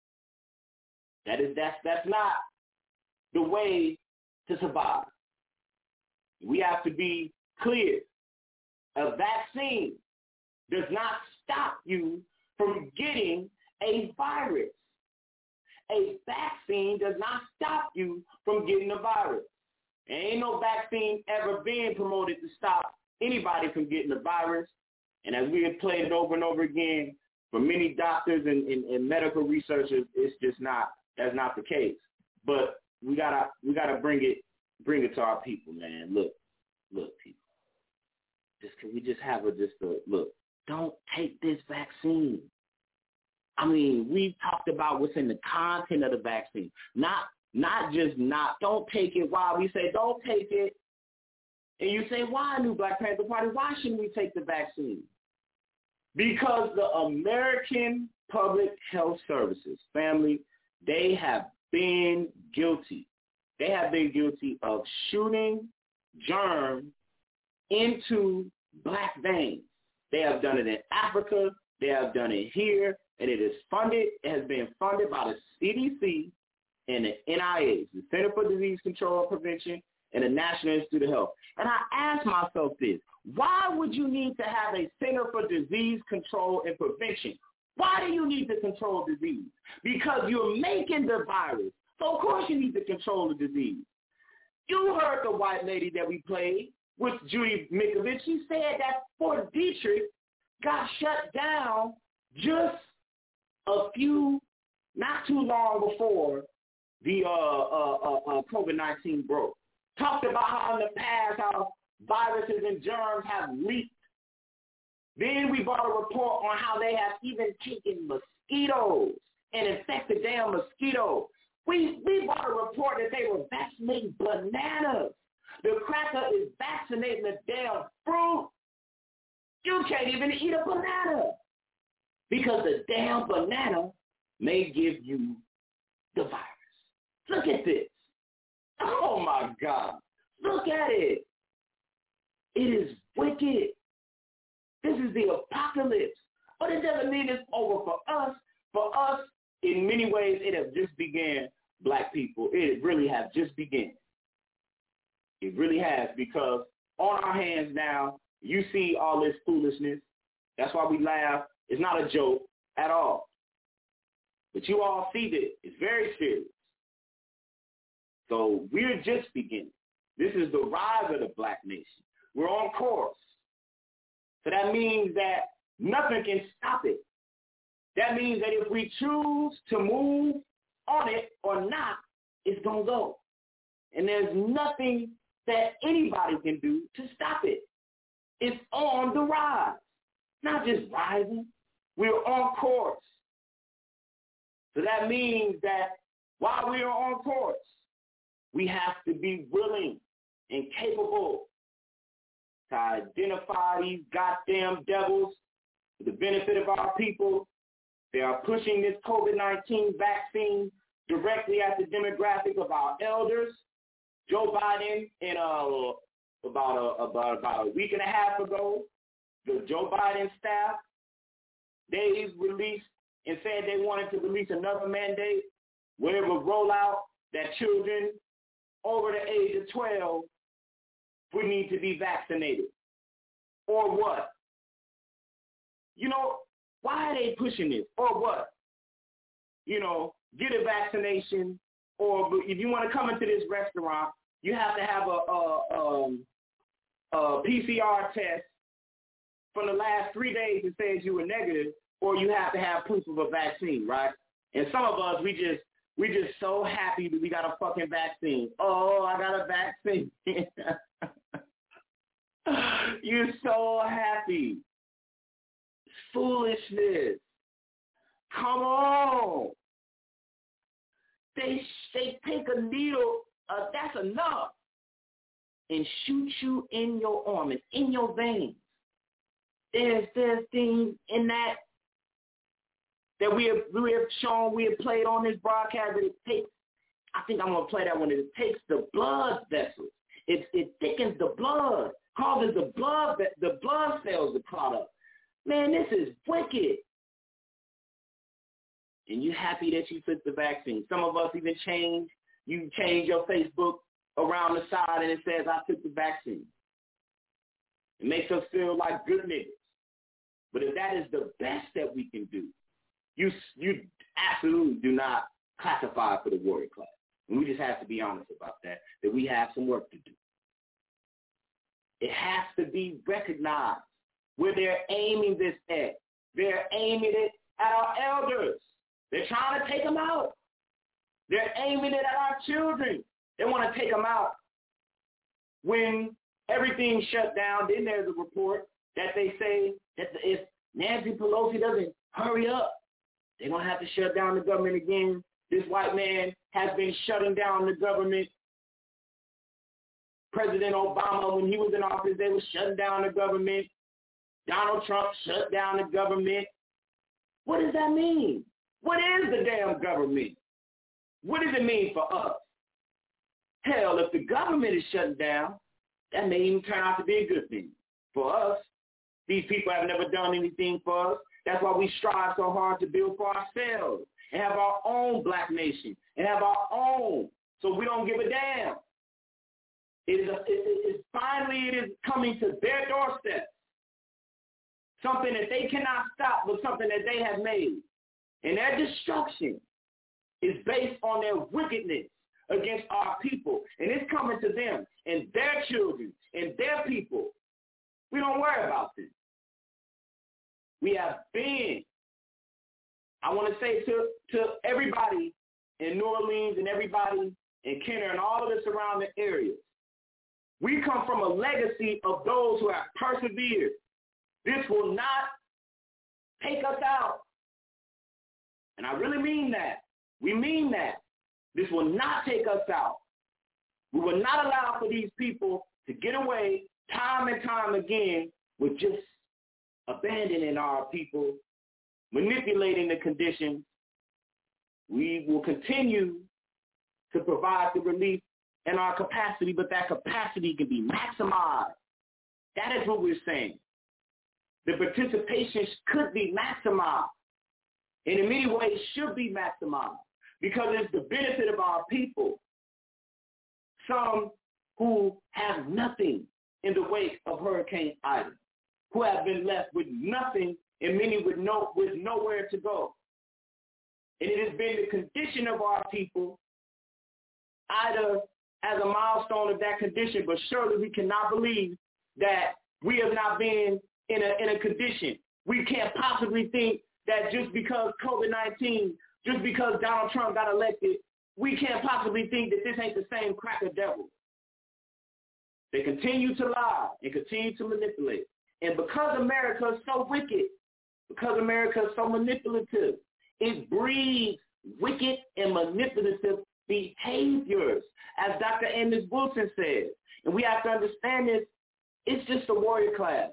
Speaker 12: That's not the way to survive. We have to be clear. A vaccine does not stop you from getting a virus. A vaccine does not stop you from getting a virus. There ain't no vaccine ever being promoted to stop anybody from getting the virus. And as we have played it over and over again, for many doctors and medical researchers, that's not the case. But we gotta bring it to our people, man. Look, people. Can we just have look? Don't take this vaccine. I mean, we talked about what's in the content of the vaccine, don't take it. Why we say don't take it, and you say why, New Black Panther Party? Why shouldn't we take the vaccine? Because the American Public Health Services, family, they have been guilty. They have been guilty of shooting germs into black veins. They have done it in Africa. They have done it here. And it is funded. It has been funded by the CDC and the NIH, the Center for Disease Control and Prevention, and the National Institute of Health. And I ask myself this, why would you need to have a Center for Disease Control and Prevention? Why do you need to control disease? Because you're making the virus. So of course you need to control the disease. You heard the white lady that we played with Judy Mikovits. She said that Fort Detrick got shut down just not too long before the COVID-19 broke. Talked about how in the past how viruses and germs have leaked. Then we brought a report on how they have even taken mosquitoes and infected damn mosquitoes. We brought a report that they were vaccinating bananas. The cracker is vaccinating the damn fruit. You can't even eat a banana because the damn banana may give you the virus. Look at this. Oh, my God. Look at it. It is wicked. This is the apocalypse. But it doesn't mean it's over for us. For us, in many ways, it has just began, black people. It really has just begun. It really has, because on our hands now, you see all this foolishness. That's why we laugh. It's not a joke at all. But you all see this. It's very serious. So we're just beginning. This is the rise of the black nation. We're on course. So that means that nothing can stop it. That means that if we choose to move on it or not, it's going to go. And there's nothing that anybody can do to stop it. It's on the rise. Not just rising. We're on course. So that means that while we are on course, we have to be willing and capable to identify these goddamn devils for the benefit of our people. They are pushing this COVID-19 vaccine directly at the demographic of our elders. Joe Biden, in about a week and a half ago, the Joe Biden staff, they released and said they wanted to release another mandate where it would roll out that children over the age of 12 would need to be vaccinated. Or what? You know, why are they pushing this? Or what? You know, get a vaccination, or if you want to come into this restaurant, you have to have a PCR test from the last 3 days that says you were negative, or you have to have proof of a vaccine, right? And some of us, we just so happy that we got a fucking vaccine. Oh, I got a vaccine. You're so happy. Foolishness. Come on. They take a needle, that's enough, and shoot you in your arm and in your veins. There's things in that we have shown, we have played on this broadcast that it takes. I think I'm going to play that one. It takes the blood vessels. It thickens the blood, causes the blood cells to clot up. Man, this is wicked. And you're happy that you took the vaccine. Some of us even change your Facebook around the side and it says, I took the vaccine. It makes us feel like good niggas. But if that is the best that we can do, you absolutely do not classify for the warrior class. And we just have to be honest about that we have some work to do. It has to be recognized where they're aiming this at. They're aiming it at our elders. They're trying to take them out. They're aiming it at our children. They want to take them out. When everything's shut down, then there's a report that they say that if Nancy Pelosi doesn't hurry up, they're going to have to shut down the government again. This white man has been shutting down the government. President Obama, when he was in office, they were shutting down the government. Donald Trump shut down the government. What does that mean? What is the damn government? What does it mean for us? Hell, if the government is shutting down, that may even turn out to be a good thing for us. These people have never done anything for us. That's why we strive so hard to build for ourselves and have our own black nation and have our own, so we don't give a damn. Finally, it is coming to their doorstep. Something that they cannot stop, but something that they have made. And their destruction is based on their wickedness against our people. And it's coming to them and their children and their people. We don't worry about this. We have been, I want to say to everybody in New Orleans and everybody in Kenner and all of the surrounding areas, we come from a legacy of those who have persevered. This will not take us out. And I really mean that. We mean that. This will not take us out. We will not allow for these people to get away time and time again with just abandoning our people, manipulating the conditions. We will continue to provide the relief in our capacity, but that capacity can be maximized. That is what we're saying. The participation could be maximized, and in many ways should be maximized, because it's the benefit of our people. Some who have nothing in the wake of Hurricane Ida, who have been left with nothing, and many with nowhere to go. And it has been the condition of our people, Ida as a milestone of that condition, but surely we cannot believe that we have not been in a condition. We can't possibly think that just because COVID-19, just because Donald Trump got elected, we can't possibly think that this ain't the same cracker devil. They continue to lie and continue to manipulate. And because America is so wicked, because America is so manipulative, it breeds wicked and manipulative behaviors, as Dr. Amos Wilson says. And we have to understand this. It's just a warrior class.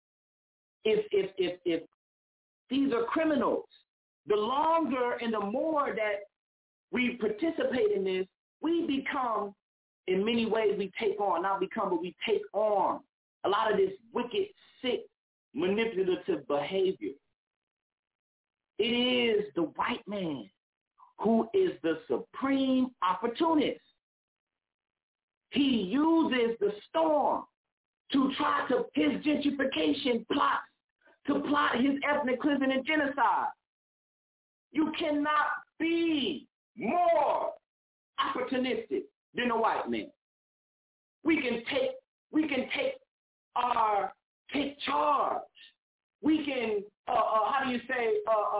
Speaker 12: If these are criminals, the longer and the more that we participate in this, we become, in many ways, we take on, not become, but we take on a lot of this wicked, sick, manipulative behavior. It is the white man who is the supreme opportunist. He uses the storm to try to, his gentrification plots, to plot his ethnic cleansing and genocide. You cannot be more opportunistic than a white man. We can take charge. We can, how do you say,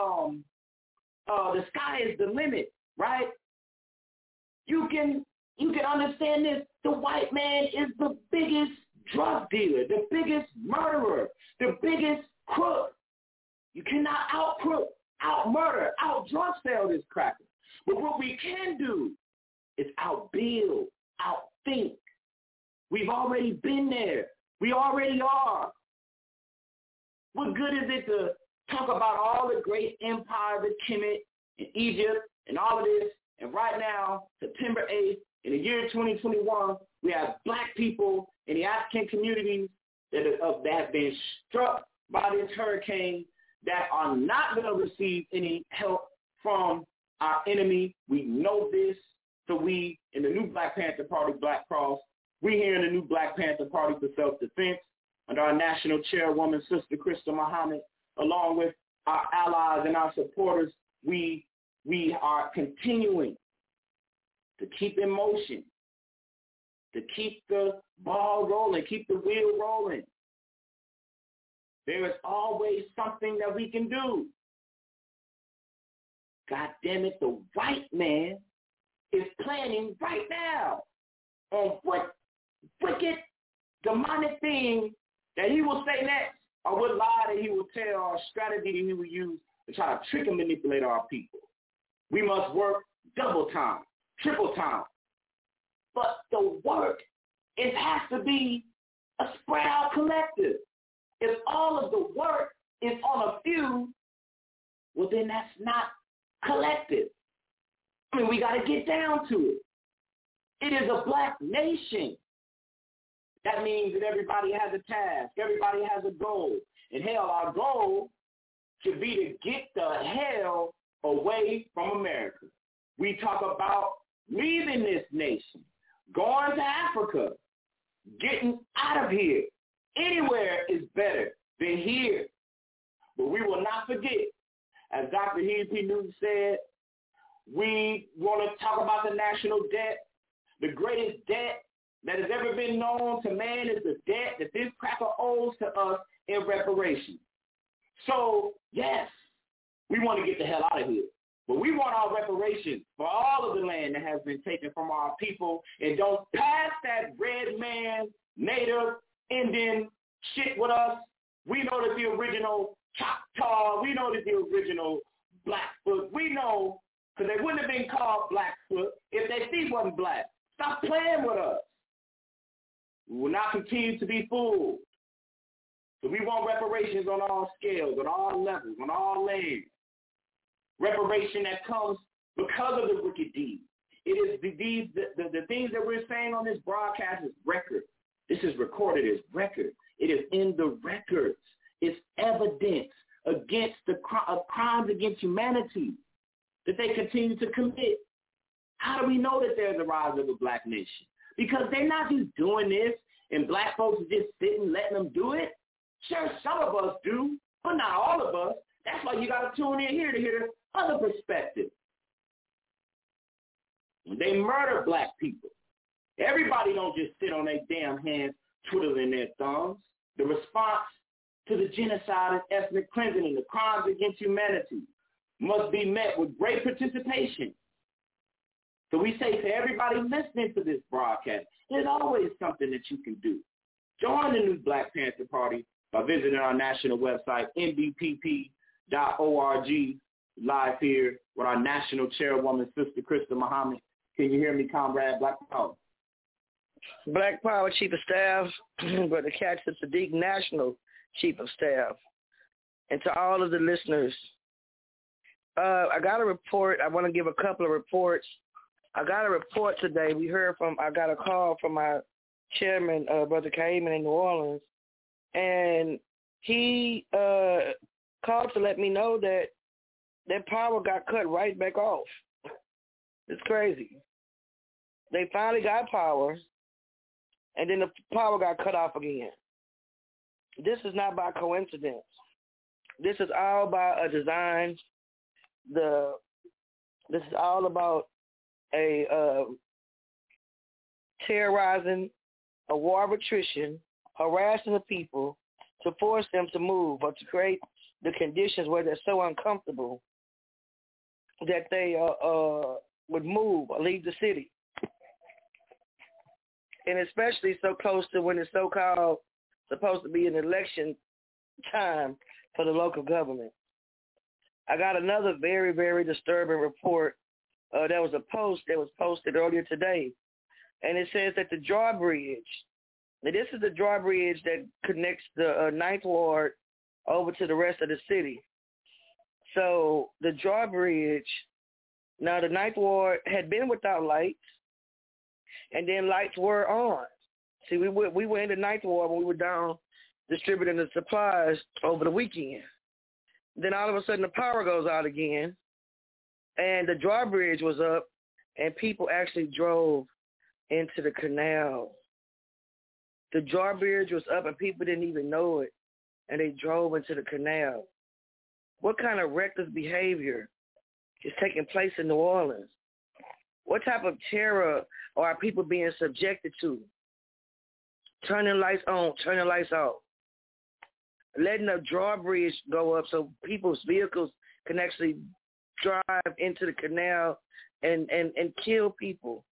Speaker 12: the sky is the limit, right? You can understand this. The white man is the biggest drug dealer, the biggest murderer, the biggest crook. You cannot out-crook, out-murder, out-drug sell this cracker. But what we can do is out-build, out-think. We've already been there. We already are. What good is it to talk about all the great empires of Kemet and Egypt and all of this, and right now, September 8th, in the year 2021, we have black people in the African communities that have been struck by this hurricane that are not going to receive any help from our enemy. We know this. So we, in the new Black Panther Party, Black Cross, we here in the new Black Panther Party for Self-Defense, under our national chairwoman, Sister Crystal Muhammad, along with our allies and our supporters, we are continuing to keep in motion, to keep the ball rolling, keep the wheel rolling. There is always something that we can do. God damn it, the white man is planning right now on what wicked, demonic thing that he will say next, or what lie that he will tell, or strategy that he will use to try to trick and manipulate our people. We must work double time, triple time. But the work, it has to be a spread out collective. If all of the work is on a few, well, then that's not collective. I mean, we got to get down to it. It is a black nation. That means that everybody has a task. Everybody has a goal. And hell, our goal should be to get the hell away from America. We talk about leaving this nation, going to Africa, getting out of here. Anywhere is better than here. But we will not forget, as Dr. Heath P. Newton said, we want to talk about the national debt. The greatest debt that has ever been known to man is the debt that this cracker owes to us in reparations. So, yes, we want to get the hell out of here. But we want our reparations for all of the land that has been taken from our people. And don't pass that red man, native, Indian shit with us. We know that the original Choctaw, we know that the original Blackfoot, we know, because they wouldn't have been called Blackfoot if their feet wasn't black. Stop playing with us. We will not continue to be fooled. So we want reparations on all scales, on all levels, on all lanes. Reparation that comes because of the wicked deeds. It is the deeds, the things that we're saying on this broadcast is record. This is recorded as record. It is in the records. It's evidence against the crimes against humanity that they continue to commit. How do we know that there's a rise of a black nation? Because they're not just doing this and black folks are just sitting letting them do it. Sure, some of us do, but not all of us. That's why you got to tune in here to hear the other perspective. They murder black people. Everybody don't just sit on their damn hands twiddling their thumbs. The response to the genocide and ethnic cleansing and the crimes against humanity must be met with great participation. So we say to everybody listening to this broadcast, there's always something that you can do. Join the new Black Panther Party by visiting our national website, ndpp.org, live here with our national chairwoman, Sister Krista Muhammad. Can you hear me, Comrade Black Power?
Speaker 4: Black Power Chief of Staff, Brother Cassius Sadiq, National Chief of Staff. And to all of the listeners, I got a report. I want to give a couple of reports. I got a report today. I got a call from my chairman, Brother Kamen in New Orleans, and he called to let me know that their power got cut right back off. It's crazy. They finally got power, and then the power got cut off again. This is not by coincidence. This is all by a design. This is all about a terrorizing, a war of attrition, harassing the people to force them to move or to create the conditions where they're so uncomfortable that they would move or leave the city. And especially so close to when it's so-called supposed to be an election time for the local government. I got another very, very disturbing report. There was a post that was posted earlier today, and it says that the drawbridge, now this is the drawbridge that connects the 9th Ward over to the rest of the city. So the drawbridge, now the 9th Ward had been without lights, and then lights were on. See, we were in the 9th Ward when we were down distributing the supplies over the weekend. Then all of a sudden the power goes out again, and the drawbridge was up, and people actually drove into the canal. The drawbridge was up, and people didn't even know it, and they drove into the canal. What kind of reckless behavior is taking place in New Orleans? What type of terror are people being subjected to? Turning lights on, turning lights off. Letting the drawbridge go up so people's vehicles can actually drive into the canal and kill people.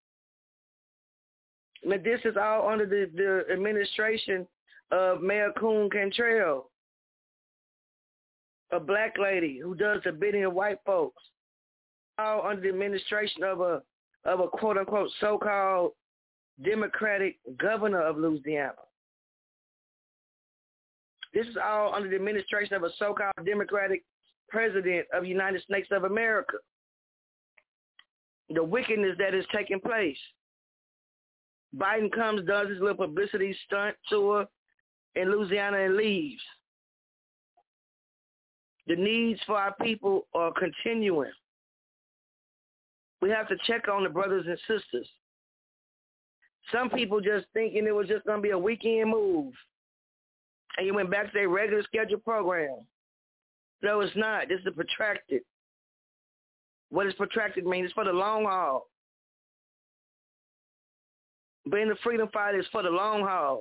Speaker 4: But this is all under the administration of Mayor Coon Cantrell, a black lady who does the bidding of white folks. All under the administration of a quote-unquote so-called Democratic governor of Louisiana.
Speaker 13: This is all under the administration of a so-called Democratic president of the United States of America. The wickedness that is taking place. Biden comes, does his little publicity stunt tour in Louisiana and leaves. The needs for our people are continuing. We have to check on the brothers and sisters. Some people just thinking it was just going to be a weekend move. And you went back to their regular scheduled program. No, it's not. This is protracted. What does protracted mean? It's for the long haul. Being a freedom fighter is for the long haul.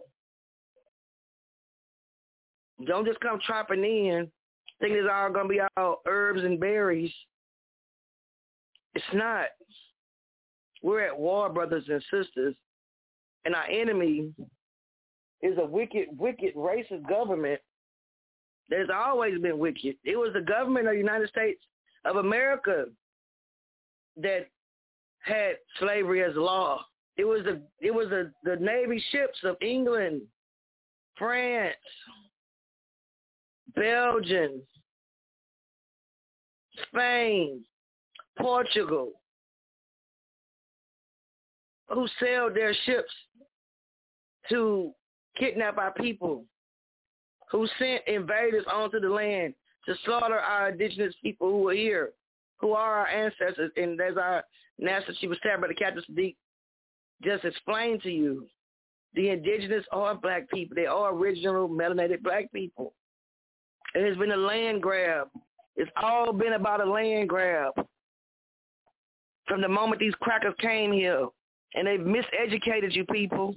Speaker 13: Don't just come tropping in, thinking it's all going to be all herbs and berries. It's not. We're at war, brothers and sisters, and our enemy is a wicked, wicked racist government that's always been wicked. It was the government of the United States of America that had slavery as law. It was the Navy ships of England, France, Belgium, Spain, Portugal, who sailed their ships to kidnap our people, who sent invaders onto the land to slaughter our indigenous people who were here, who are our ancestors. And as our Master Chief of Staff, Brother Captain Sadiq, just explained to you, the indigenous are black people. They are original melanated black people. It has been a land grab. It's all been about a land grab. From the moment these crackers came here, and they've miseducated you people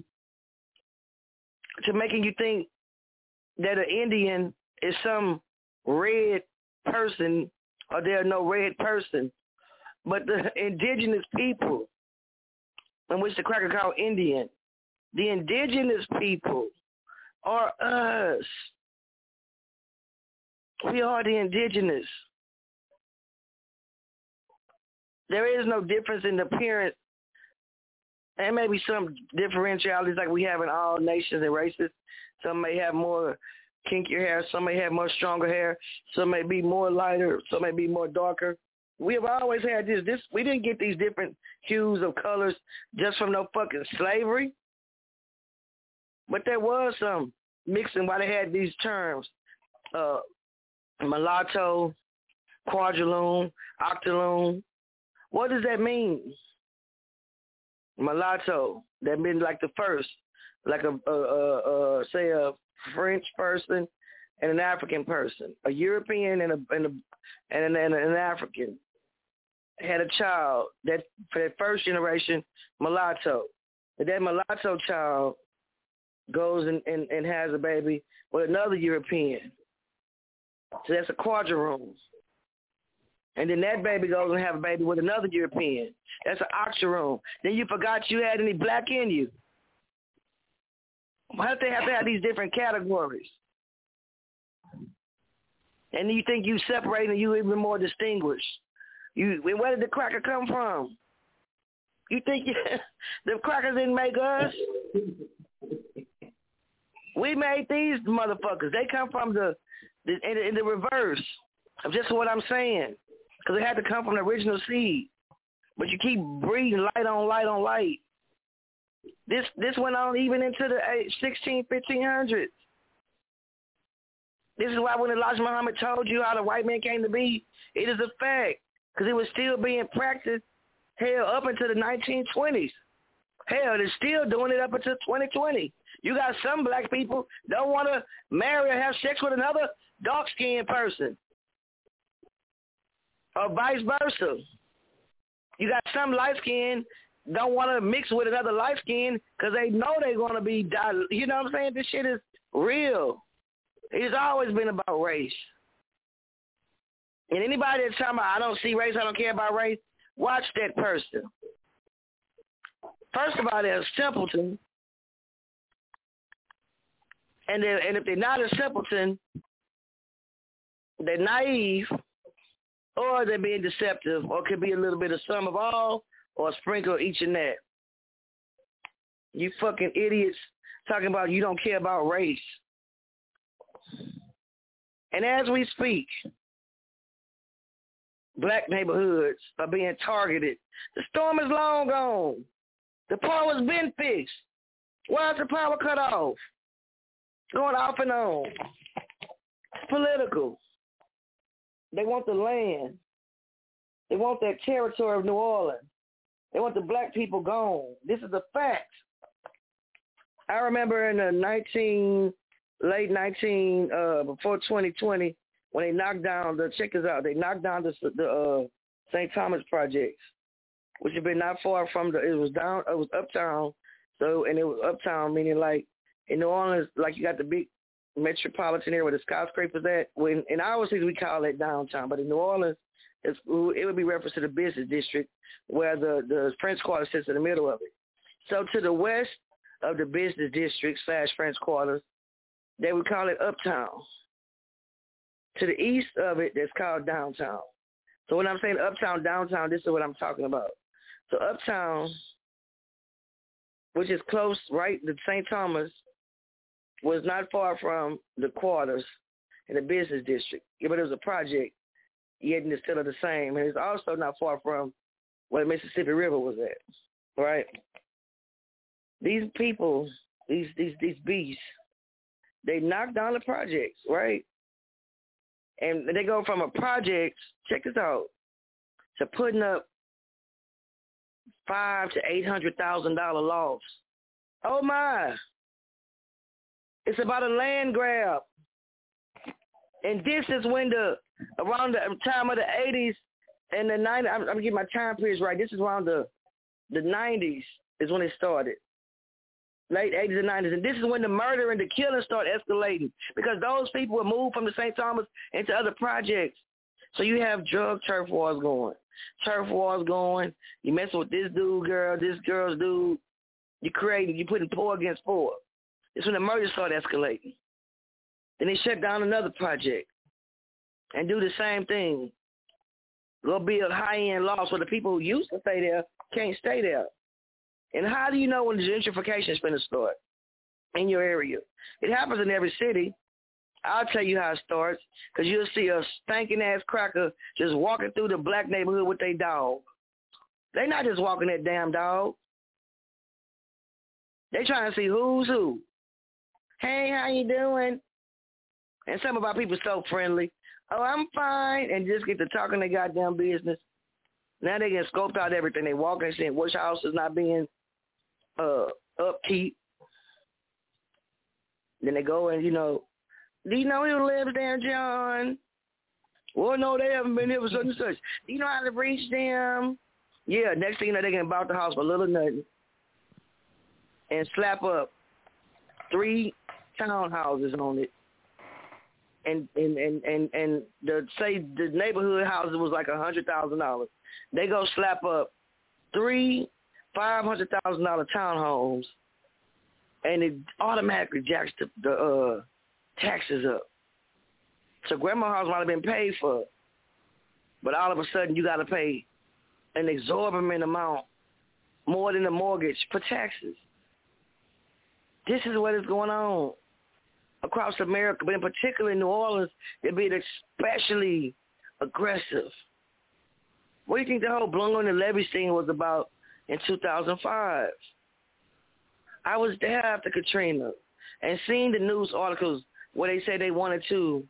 Speaker 13: to making you think that an Indian is some red person or there's no red person. But the indigenous people, in which the cracker called Indian, the indigenous people are us. We are the indigenous. There is no difference in appearance. There may be some differentialities like we have in all nations and races. Some may have more kinkier hair. Some may have more stronger hair. Some may be more lighter. Some may be more darker. We have always had this. We didn't get these different hues of colors just from no fucking slavery. But there was some mixing why they had these terms. Mulatto, quadroon, octoroon. What does that mean? Mulatto, that means like the first, like say a French person and an African person, a European and an African had a child. That for that first generation, mulatto. But that mulatto child goes and has a baby with another European. So that's a quadroon. And then that baby goes and have a baby with another European. That's an octoroon. Then you forgot you had any black in you. Why do they have to have these different categories? And you think you separate and you even more distinguished. Where did the cracker come from? You think the crackers didn't make us? We made these motherfuckers. They come from in the reverse of just what I'm saying. Because it had to come from the original seed. But you keep breeding light on light on light. This went on even into the 1500s. This is why when Elijah Muhammad told you how the white man came to be, it is a fact. Because it was still being practiced, hell, up until the 1920s. Hell, they're still doing it up until 2020. You got some black people don't want to marry or have sex with another dark-skinned person. Or vice versa. You got some light-skinned don't want to mix with another light-skinned because they know they're going to be, you know what I'm saying? This shit is real. It's always been about race. And anybody that's talking about, I don't see race, I don't care about race, watch that person. First of all, they're a simpleton. And if they're not a simpleton, they're naive, or they're being deceptive, or it could be a little bit of some of all, or a sprinkle of each and that. You fucking idiots talking about you don't care about race. And as we speak, black neighborhoods are being targeted. The storm is long gone. The power's been fixed. Why is the power cut off? Going off and on. It's political. They want the land. They want that territory of New Orleans. They want the black people gone. This is a fact. I remember in the before 2020, when they knocked down they knocked down the St. Thomas projects, which had been not far from it was uptown. So, and it was uptown, meaning like in New Orleans, like you got the big metropolitan area where the skyscrapers at. When in our city we call it downtown, but in New Orleans, it would be referenced to the business district where the French Quarter sits in the middle of it. So to the west of the business district / French Quarters, they would call it uptown. To the east of it, that's called downtown. So when I'm saying uptown, downtown, this is what I'm talking about. So uptown, which is close, right, to St. Thomas, was not far from the quarters in the business district. Yeah, but it was a project, yet it's still the same. And it's also not far from where the Mississippi River was at, right? These people, these beasts, they knock down the projects, right? And they go from a project, check this out, to putting up $500,000 to $800,000 loss. Oh my! It's about a land grab, and this is when around the time of the 80s and the 90s. I'm gonna get my time periods right. This is around the 90s is when it started. Late 80s and 90s. And this is when the murder and the killing start escalating because those people were moved from the St. Thomas into other projects. So you have drug turf wars going. You messing with this dude, girl, this girl's dude. You putting poor against poor. It's when the murder start escalating. Then they shut down another project and do the same thing. Go build high-end lofts where the people who used to stay there can't stay there. And how do you know when the gentrification is going to start in your area? It happens in every city. I'll tell you how it starts, because you'll see a stinking-ass cracker just walking through the black neighborhood with their dog. They're not just walking that damn dog. They trying to see who's who. Hey, how you doing? And some of our people so friendly. Oh, I'm fine. And just get to talking their goddamn business. Now they get scoped out everything. They walk and saying which house is not being upkeep. Then they go and, do you know who lives there, John? Well, no, they haven't been here for such and such. Do you know how to reach them? Yeah, next thing you know, they can buy the house for little nothing and slap up 3 townhouses on it. And the neighborhood houses was like $100,000. They go slap up 3 $500,000 townhomes, and it automatically jacks the taxes up. So grandma's house might have been paid for, but all of a sudden you got to pay an exorbitant amount, more than the mortgage, for taxes. This is what is going on across America, but in particular in New Orleans, they're being especially aggressive. What do you think the whole Blungo and the Levee thing was about in 2005? I was there after Katrina and seeing the news articles where they say they wanted to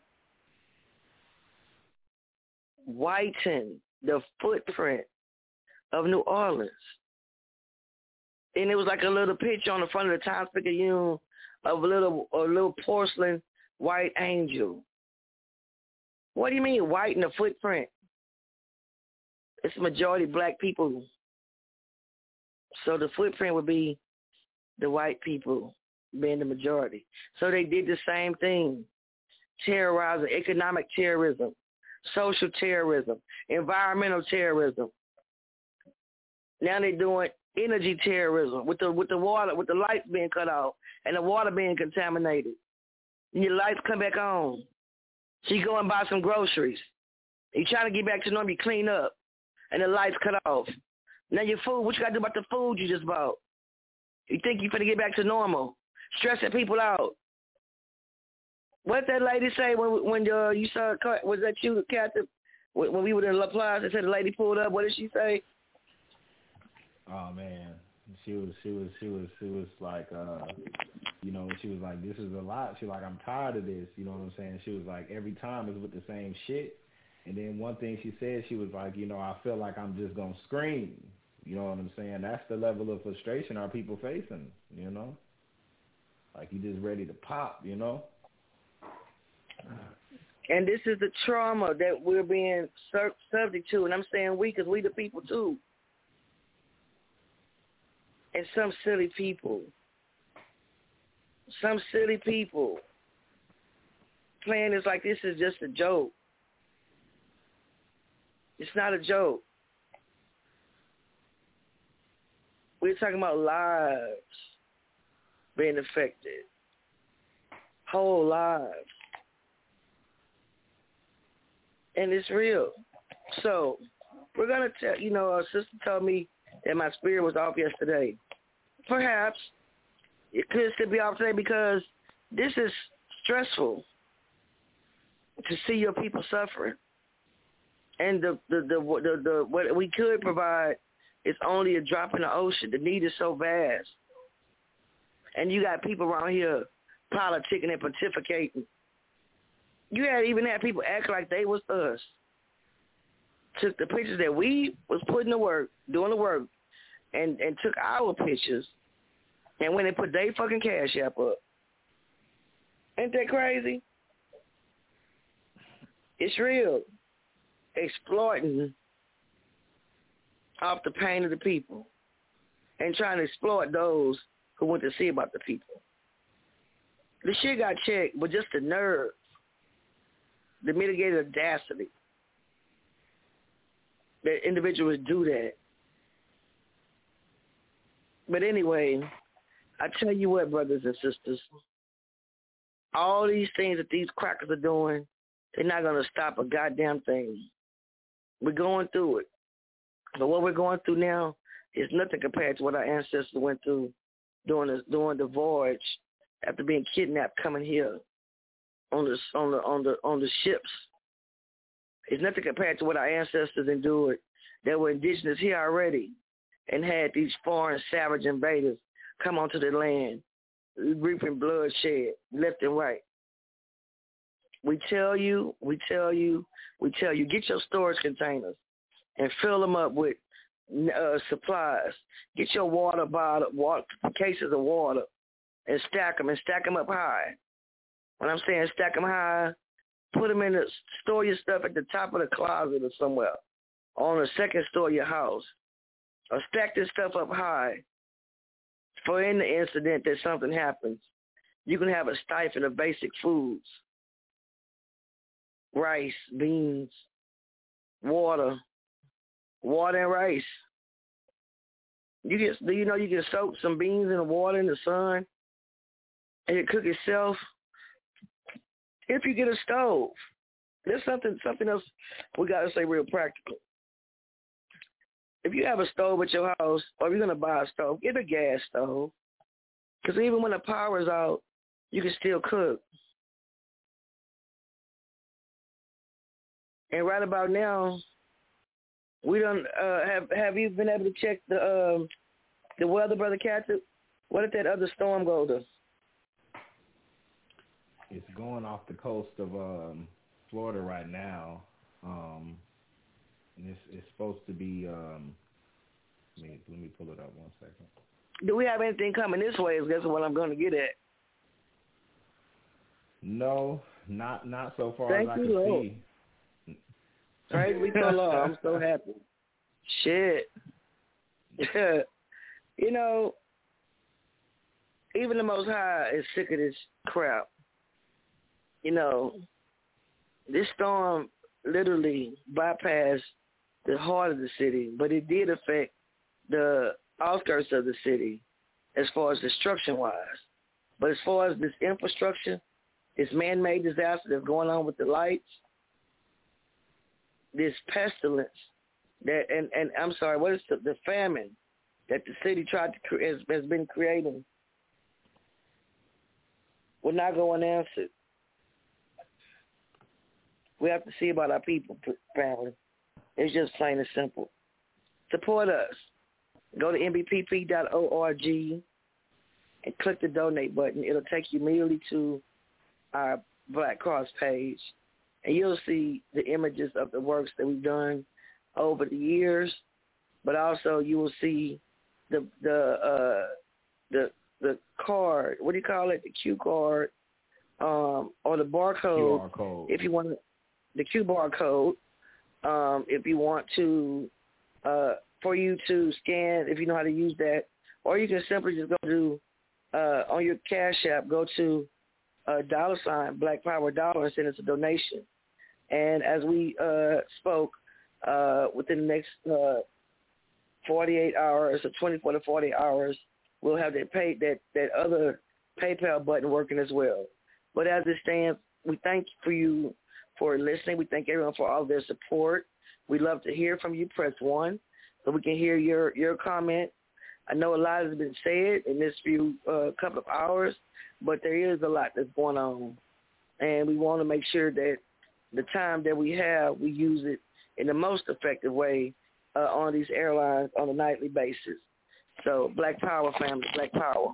Speaker 13: whiten the footprint of New Orleans. And it was like a little picture on the front of the Times-Picayune of a little porcelain white angel. What do you mean whiten the footprint? It's a majority black people. So the footprint would be the white people being the majority. So they did the same thing. Terrorizing, economic terrorism, social terrorism, environmental terrorism. Now they're doing energy terrorism with the water, with the lights being cut off and the water being contaminated. And your lights come back on. So you go and buy some groceries. You trying to get back to normal, you clean up, and the lights cut off. Now your food, what you got to do about the food you just bought? You think you're going to get back to normal, stressing people out. What that lady say when you saw her? Was that you, Captain? When we were in La Plaza, they said the lady pulled up. What did she say?
Speaker 14: Oh man, she was like, you know, she was like, this is a lot. She was like, I'm tired of this. You know what I'm saying? She was like, every time it's with the same shit. And then one thing she said, she was like, you know, I feel like I'm just gonna scream. You know what I'm saying? That's the level of frustration our people facing. You know, like you just ready to pop. You know.
Speaker 13: And this is the trauma that we're being subject to. And I'm saying we because we the people too. And some silly people playing this like this is just a joke. It's not a joke. We're talking about lives being affected. Whole lives. And it's real. So we're going to tell, you know, our sister told me that my spirit was off yesterday. Perhaps it could still be off today because this is stressful to see your people suffering. And the what we could provide is only a drop in the ocean. The need is so vast. And you got people around here politicking and pontificating. You even had people act like they was us. Took the pictures that we was putting to work, doing the work, and took our pictures and went and put their fucking Cash App up. Ain't that crazy? It's real. Exploiting off the pain of the people and trying to exploit those who want to see about the people. The shit got checked, but just the nerve, the mitigated audacity that individuals do that. But anyway, I tell you what, brothers and sisters, all these things that these crackers are doing, they're not going to stop a goddamn thing. We're going through it. But what we're going through now is nothing compared to what our ancestors went through during the voyage after being kidnapped coming here on the ships. It's nothing compared to what our ancestors endured that were indigenous here already and had these foreign savage invaders come onto their land, reaping bloodshed left and right. We tell you, get your storage containers and fill them up with supplies. Get your water cases of water and stack them up high. When I'm saying stack them high, put them store your stuff at the top of the closet or somewhere on the second story of your house. Or stack this stuff up high for in the incident that something happens. You can have a stipend of basic foods. Rice, beans, water and rice. You can soak some beans in the water in the sun and it cook itself. If you get a stove, there's something else we got to say real practical. If you have a stove at your house or if you're going to buy a stove, get a gas stove. Because even when the power's out, you can still cook. And right about now, we don't have you been able to check the weather, Brother Catsup? What did that other storm go to?
Speaker 14: It's going off the coast of Florida right now. And it's supposed to be. Let me pull it up 1 second.
Speaker 13: Do we have anything coming this way? That's what I'm going to get at.
Speaker 14: No, not so far
Speaker 13: Thank
Speaker 14: as I
Speaker 13: you,
Speaker 14: can
Speaker 13: Lord.
Speaker 14: see.
Speaker 13: Praise be to the Lord. I'm so happy. Shit. You know, even the Most High is sick of this crap. You know, this storm literally bypassed the heart of the city, but it did affect the outskirts of the city as far as destruction-wise. But as far as this infrastructure, this man-made disaster that's going on with the lights, this pestilence that and I'm sorry, what is the famine that the city has been creating will not go unanswered. We have to see about our people, family. It's just plain and simple. Support us. Go to mbpp.org and click the donate button. It'll take you immediately to our Black Cross page, and you'll see the images of the works that we've done over the years. But also, you will see the card. What do you call it? The Q card, or the barcode.
Speaker 14: QR code.
Speaker 13: If you want the Q barcode, if you want to, for you to scan, if you know how to use that, or you can simply just go to on your Cash App, go to $ Black Power Dollar and send us a donation. And as we spoke, within the next 48 hours or 24 to 40 hours, we'll have that other PayPal button working as well. But as it stands, we thank you for listening. We thank everyone for all their support. We'd love to hear from you. Press 1 so we can hear your comment. I know a lot has been said in this few couple of hours, but there is a lot that's going on. And we want to make sure that the time that we have, we use it in the most effective way on these airlines on a nightly basis. So Black Power, family, Black Power.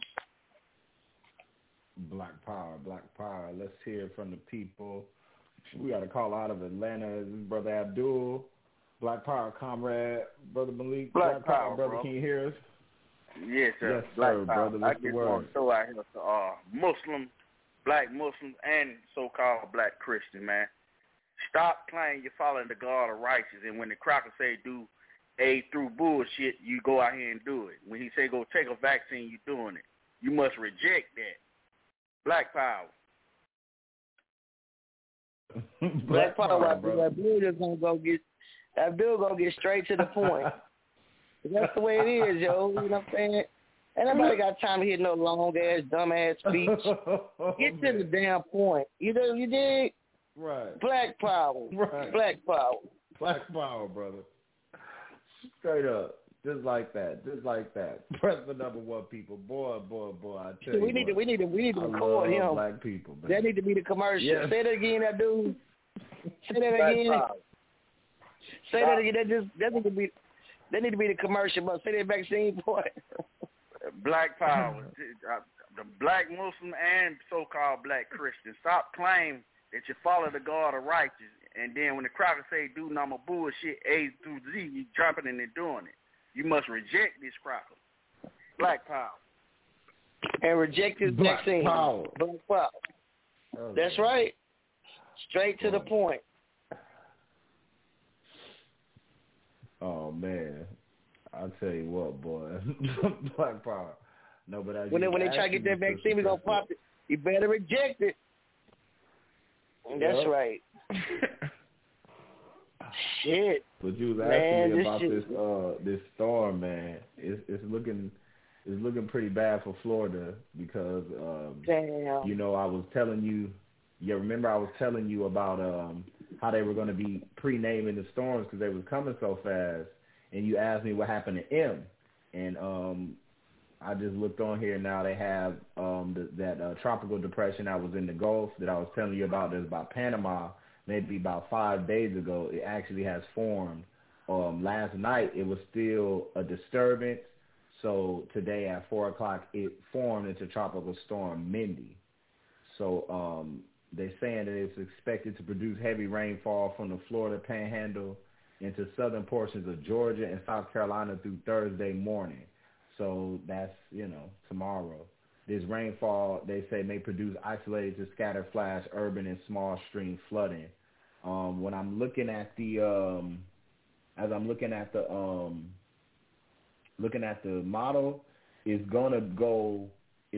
Speaker 14: Black Power, Black Power. Let's hear from the people. We got a call out of Atlanta. This is Brother Abdul. Black Power, comrade. Brother Malik.
Speaker 15: Black Power,
Speaker 14: brother.
Speaker 15: Bro.
Speaker 14: Can you hear us?
Speaker 15: Yes, sir.
Speaker 14: Yes,
Speaker 15: Black
Speaker 14: sir,
Speaker 15: Power.
Speaker 14: brother.
Speaker 15: I
Speaker 14: What's the
Speaker 15: just
Speaker 14: word?
Speaker 15: want to throw out here to Muslim, black Muslims, and so-called black Christians, man. Stop claiming you're following the God of righteousness, and when the cracker say do A through bullshit, you go out here and do it. When he say go take a vaccine, you doing it. You must reject that. Black Power.
Speaker 13: Black Power, Abdul just gonna go get straight to the point. That's the way it is, yo. You know what I'm saying? Ain't nobody got time to hear no long ass, dumb ass speech. Get to the damn point. You know, you dig?
Speaker 14: Right.
Speaker 13: Black Power.
Speaker 14: Right.
Speaker 13: Black Power.
Speaker 14: Black Power, brother. Straight up. Just like that. Just like that. Press the number 1, people. Boy, I tell you.
Speaker 13: We need to record him.
Speaker 14: Black people, man.
Speaker 13: That need to be the commercial.
Speaker 14: Yes.
Speaker 13: Say that again, that dude. Say that again. Say that again. That need to be the commercial, but say that vaccine point.
Speaker 15: Black Power. The black Muslim and so-called black Christians. Stop claiming that you follow the God of righteousness, and then when the cracker say do number bullshit A through Z, you jumping in and doing it. You must reject this cracker. Black Power.
Speaker 13: And reject this vaccine.
Speaker 14: Power.
Speaker 13: Black Power.
Speaker 14: Okay.
Speaker 13: That's right. Straight to the point.
Speaker 14: Oh, man. I'll tell you what, boy. Black Power. No, but
Speaker 13: when they try to get that vaccine, we're going to pop it. You better reject it. That's right. Shit.
Speaker 14: But you was asking me about this storm, man. It's looking pretty bad for Florida because
Speaker 13: damn.
Speaker 14: You know, I was telling you. Remember I was telling you about how they were going to be pre-naming the storms because they was coming so fast, and you asked me what happened to M, and I just looked on here now. They have that tropical depression that was in the Gulf that I was telling you about. That's about Panama. Maybe about 5 days ago, it actually has formed. Last night, it was still a disturbance. So today at 4 o'clock, it formed into Tropical Storm Mindy. So they're saying that it's expected to produce heavy rainfall from the Florida Panhandle into southern portions of Georgia and South Carolina through Thursday morning. So that's, tomorrow. This rainfall, they say, may produce isolated to scattered flash urban and small stream flooding. When I'm looking at the, looking at the model, it's gonna go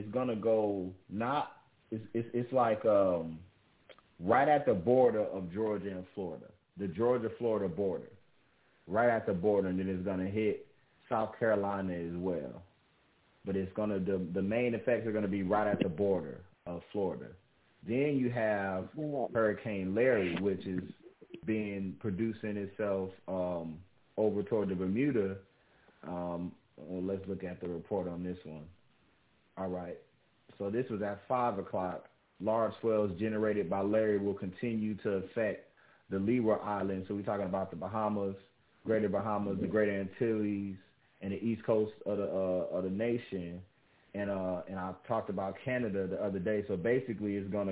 Speaker 14: it's like right at the border of Georgia and Florida, the Georgia-Florida border, right at the border, and then it's gonna hit South Carolina as well. But it's gonna the main effects are gonna be right at the border of Florida. Then you have Hurricane Larry, which is producing itself over toward the Bermuda. Let's look at the report on this one. All right. So this was at 5 o'clock. Large swells generated by Larry will continue to affect the Leeward Islands. So we're talking about the Bahamas, Greater Bahamas, the Greater Antilles, and the East Coast of the nation. And I talked about Canada the other day. So basically, it's gonna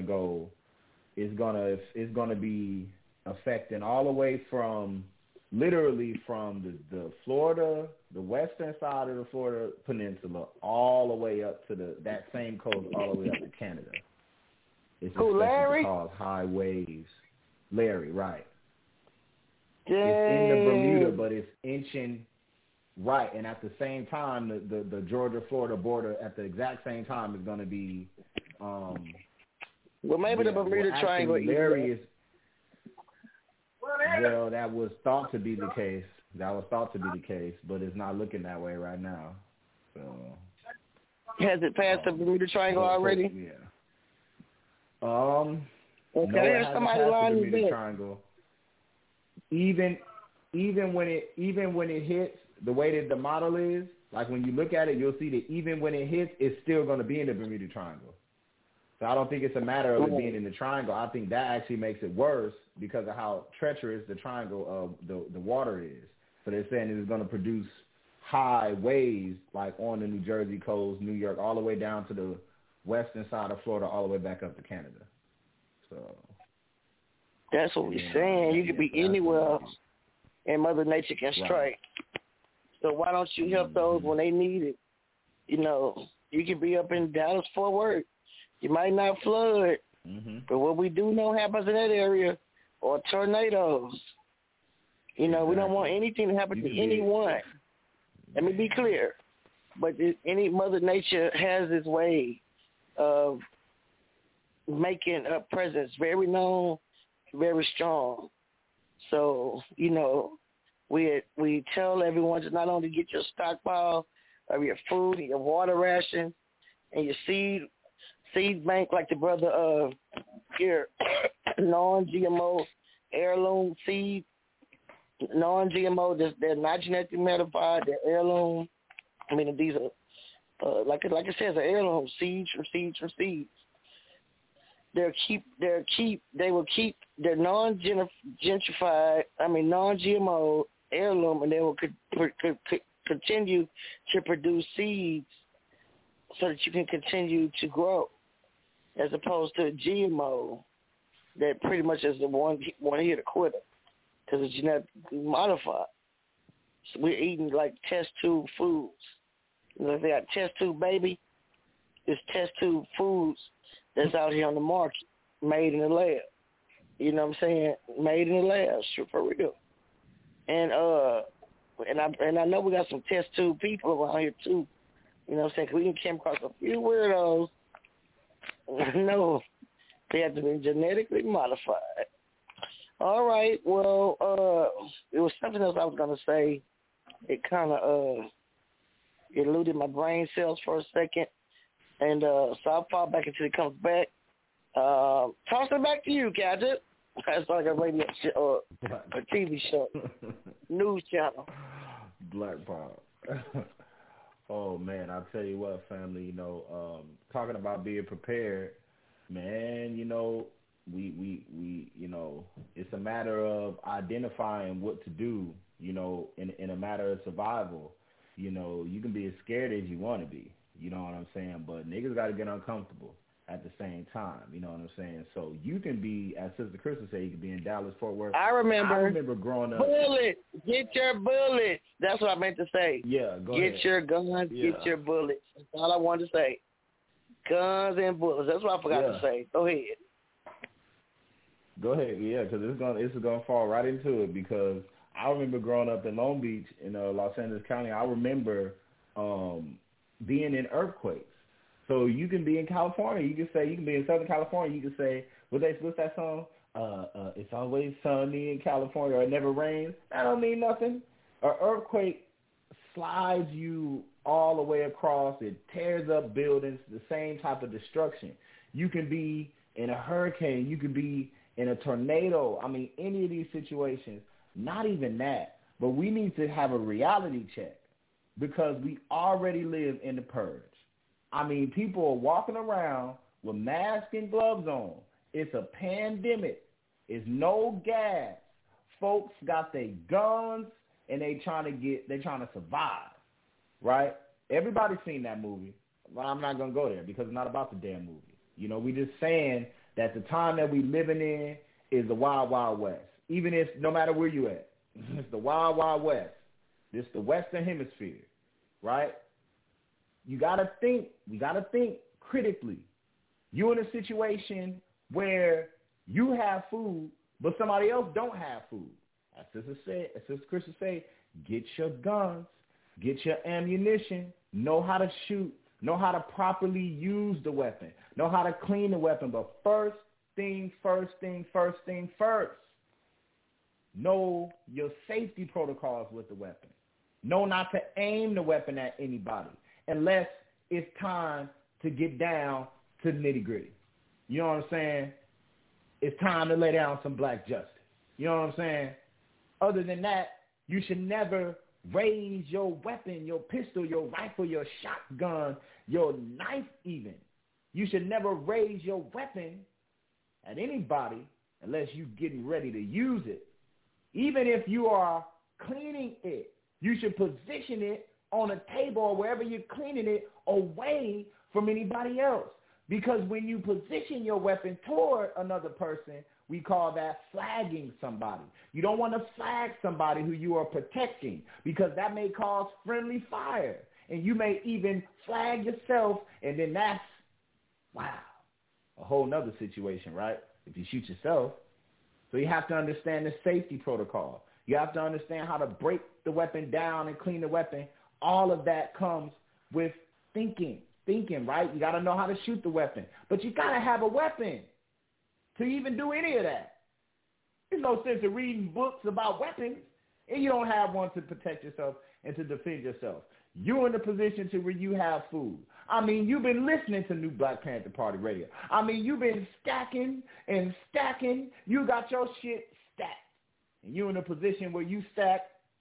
Speaker 14: be affecting all the way from literally from the Florida, the western side of the Florida Peninsula, all the way up to that same coast, all the way up to Canada. It's
Speaker 13: Larry?
Speaker 14: called high waves. Larry, right?
Speaker 13: Dang.
Speaker 14: It's in the Bermuda, but it's inching right, and at the same time, the Georgia-Florida border at the exact same time is going to be.
Speaker 13: Well, maybe the Bermuda Triangle.
Speaker 14: Larry is. Well, that was thought to be the case. But it's not looking that way right now. So.
Speaker 13: Has it passed the Bermuda Triangle already?
Speaker 14: Yeah.
Speaker 13: Okay,
Speaker 14: no,
Speaker 13: there's somebody lying in bed.
Speaker 14: Triangle. Even when it hits, the way that the model is, like when you look at it, you'll see that even when it hits, it's still going to be in the Bermuda Triangle. So I don't think it's a matter of it being in the triangle. I think that actually makes it worse because of how treacherous the triangle of the water is. So they're saying it's going to produce high waves like on the New Jersey coast, New York, all the way down to the western side of Florida, all the way back up to Canada. So
Speaker 13: that's what we're saying. You could be anywhere else, and Mother Nature can strike. Right. So why don't you help those when they need it? You know, you could be up in Dallas, Fort Worth. You might not flood, but what we do know happens in that area are tornadoes. You know, we don't want anything to happen to anyone. Let me be clear. But any Mother Nature has this way of making a presence very known, very strong. So, you know, we tell everyone to not only get your stockpile of your food and your water ration and your seed bank, like the brother of your non-GMO heirloom seed, non-GMO, they're not genetically modified, they're heirloom. I mean, these are, like it says, an heirloom, seeds from seeds from seeds. They will keep their non-gentrified, non-GMO heirloom, and they will continue to produce seeds so that you can continue to grow, as opposed to a GMO that pretty much is the one hit a quitter because it's genetically modified. So we're eating like test tube foods. You know, if they got test tube baby, it's test tube foods that's out here on the market, made in the lab. You know what I'm saying? Made in the lab, sure, for real. And I know we got some test tube people around here too. You know what I'm saying? 'Cause we came across a few weirdos. No, they have to be genetically modified. All right, well, it was something else I was going to say. It kind of eluded my brain cells for a second. And so I'll fall back until it comes back. Toss it back to you, Gadget. That's like a radio show or a TV show, news channel.
Speaker 14: Black Power. Oh, man, I'll tell you what, family, you know, talking about being prepared, man, you know, we you know, it's a matter of identifying what to do, you know, in a matter of survival. You know, you can be as scared as you want to be, you know what I'm saying, but niggas got to get uncomfortable at the same time, you know what I'm saying? So you can be, as Sister Crystal said, you can be in Dallas, Fort Worth.
Speaker 13: I remember
Speaker 14: growing up.
Speaker 13: Bullets. Get your bullets. That's what I meant to say.
Speaker 14: Yeah, go ahead.
Speaker 13: Get your guns, get your bullets. That's all I wanted to say. Guns and bullets. That's what I forgot to say. Go ahead.
Speaker 14: Go ahead, yeah, because it's gonna fall right into it, because I remember growing up in Long Beach in Los Angeles County. I remember being in earthquakes. So you can be in California. You can be in Southern California. You can say, what's that song? It's always sunny in California, or it never rains. That don't mean nothing. An earthquake slides you all the way across. It tears up buildings, the same type of destruction. You can be in a hurricane. You can be in a tornado. I mean, any of these situations, not even that. But we need to have a reality check, because we already live in the purge. I mean, people are walking around with masks and gloves on. It's a pandemic. It's no gas. Folks got their guns and they trying to survive, right? Everybody's seen that movie. Well, I'm not gonna go there because it's not about the damn movie. You know, we just saying that the time that we living in is the Wild Wild West. Even if, no matter where you at, it's the Wild Wild West. This the Western Hemisphere, right? We gotta think critically. You're in a situation where you have food, but somebody else don't have food. As Sister Krista say, get your guns, get your ammunition, know how to shoot, know how to properly use the weapon, know how to clean the weapon. But first thing first. Know your safety protocols with the weapon. Know not to aim the weapon at anybody unless it's time to get down to the nitty-gritty. You know what I'm saying? It's time to lay down some black justice. You know what I'm saying? Other than that, you should never raise your weapon, your pistol, your rifle, your shotgun, your knife even. You should never raise your weapon at anybody unless you're getting ready to use it. Even if you are cleaning it, you should position it on a table or wherever you're cleaning it away from anybody else. Because when you position your weapon toward another person, we call that flagging somebody. You don't want to flag somebody who you are protecting because that may cause friendly fire. And you may even flag yourself, and then that's, wow, a whole nother situation, right? If you shoot yourself. So you have to understand the safety protocol. You have to understand how to break the weapon down and clean the weapon. All of that comes with thinking, right? You got to know how to shoot the weapon. But you got to have a weapon to even do any of that. There's no sense of reading books about weapons and you don't have one to protect yourself and to defend yourself. You're in the position to where you have food. I mean, you've been listening to New Black Panther Party Radio. I mean, you've been stacking and stacking. You got your shit stacked. And you're in a position where you stack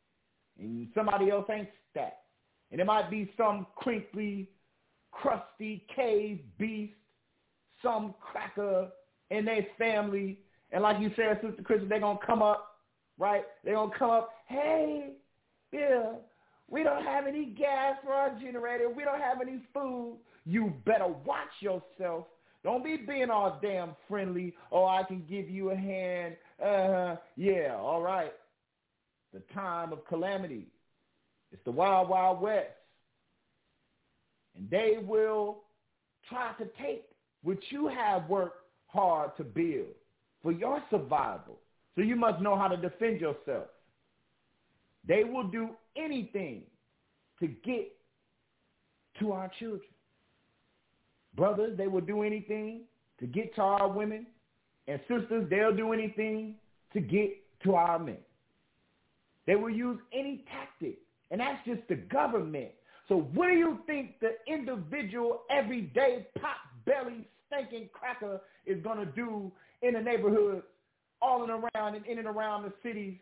Speaker 14: and somebody else ain't stacked. And it might be some crinkly, crusty cave beast, some cracker in their family. And like you said, Sister Krista, they're going to come up, right? They're going to come up, hey, Bill, we don't have any gas for our generator. We don't have any food. You better watch yourself. Don't be being all damn friendly. Oh, I can give you a hand. Yeah, all right. The time of calamity. It's the Wild Wild West. And they will try to take what you have worked hard to build for your survival. So you must know how to defend yourself. They will do anything to get to our children. Brothers, they will do anything to get to our women. And sisters, they'll do anything to get to our men. They will use any tactic. And that's just the government. So what do you think the individual, everyday, pot-belly, stinking cracker is going to do in the neighborhood, all and around and in and around the cities?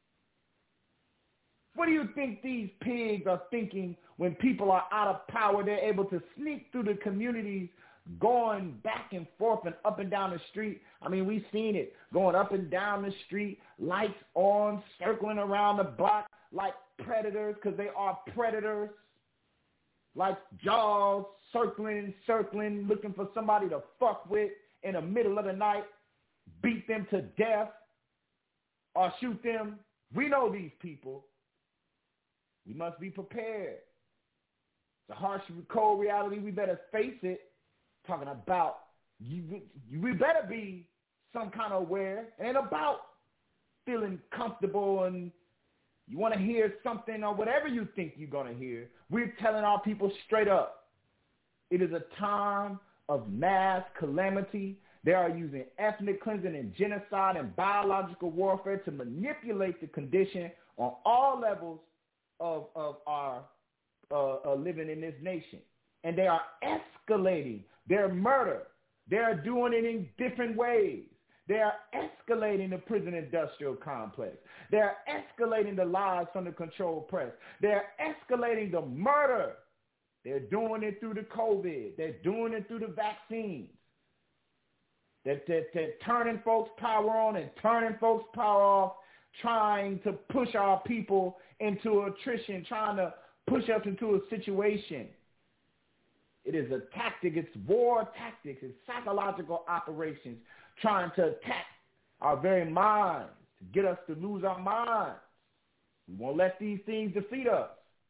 Speaker 14: What do you think these pigs are thinking when people are out of power? They're able to sneak through the communities, going back and forth and up and down the street. I mean, we've seen it, going up and down the street, lights on, circling around the block like predators, because they are predators, like Jaws, circling, looking for somebody to fuck with in the middle of the night, beat them to death, or shoot them. We know these people. We must be prepared. It's a harsh, cold reality. We better face it. Talking about, we better be some kind of aware. It ain't about feeling comfortable and you want to hear something or whatever you think you're going to hear. We're telling our people straight up. It is a time of mass calamity. They are using ethnic cleansing and genocide and biological warfare to manipulate the condition on all levels of our living in this nation. And they are escalating their murder. They are doing it in different ways. They are escalating the prison industrial complex. They are escalating the lies from the controlled press. They are escalating the murder. They're doing it through the COVID. They're doing it through the vaccines. that turning folks' power on and turning folks' power off, trying to push our people into attrition, trying to push us into a situation. It is a tactic. It's war tactics. It's psychological operations trying to attack our very minds, to get us to lose our minds. We won't let these things defeat us.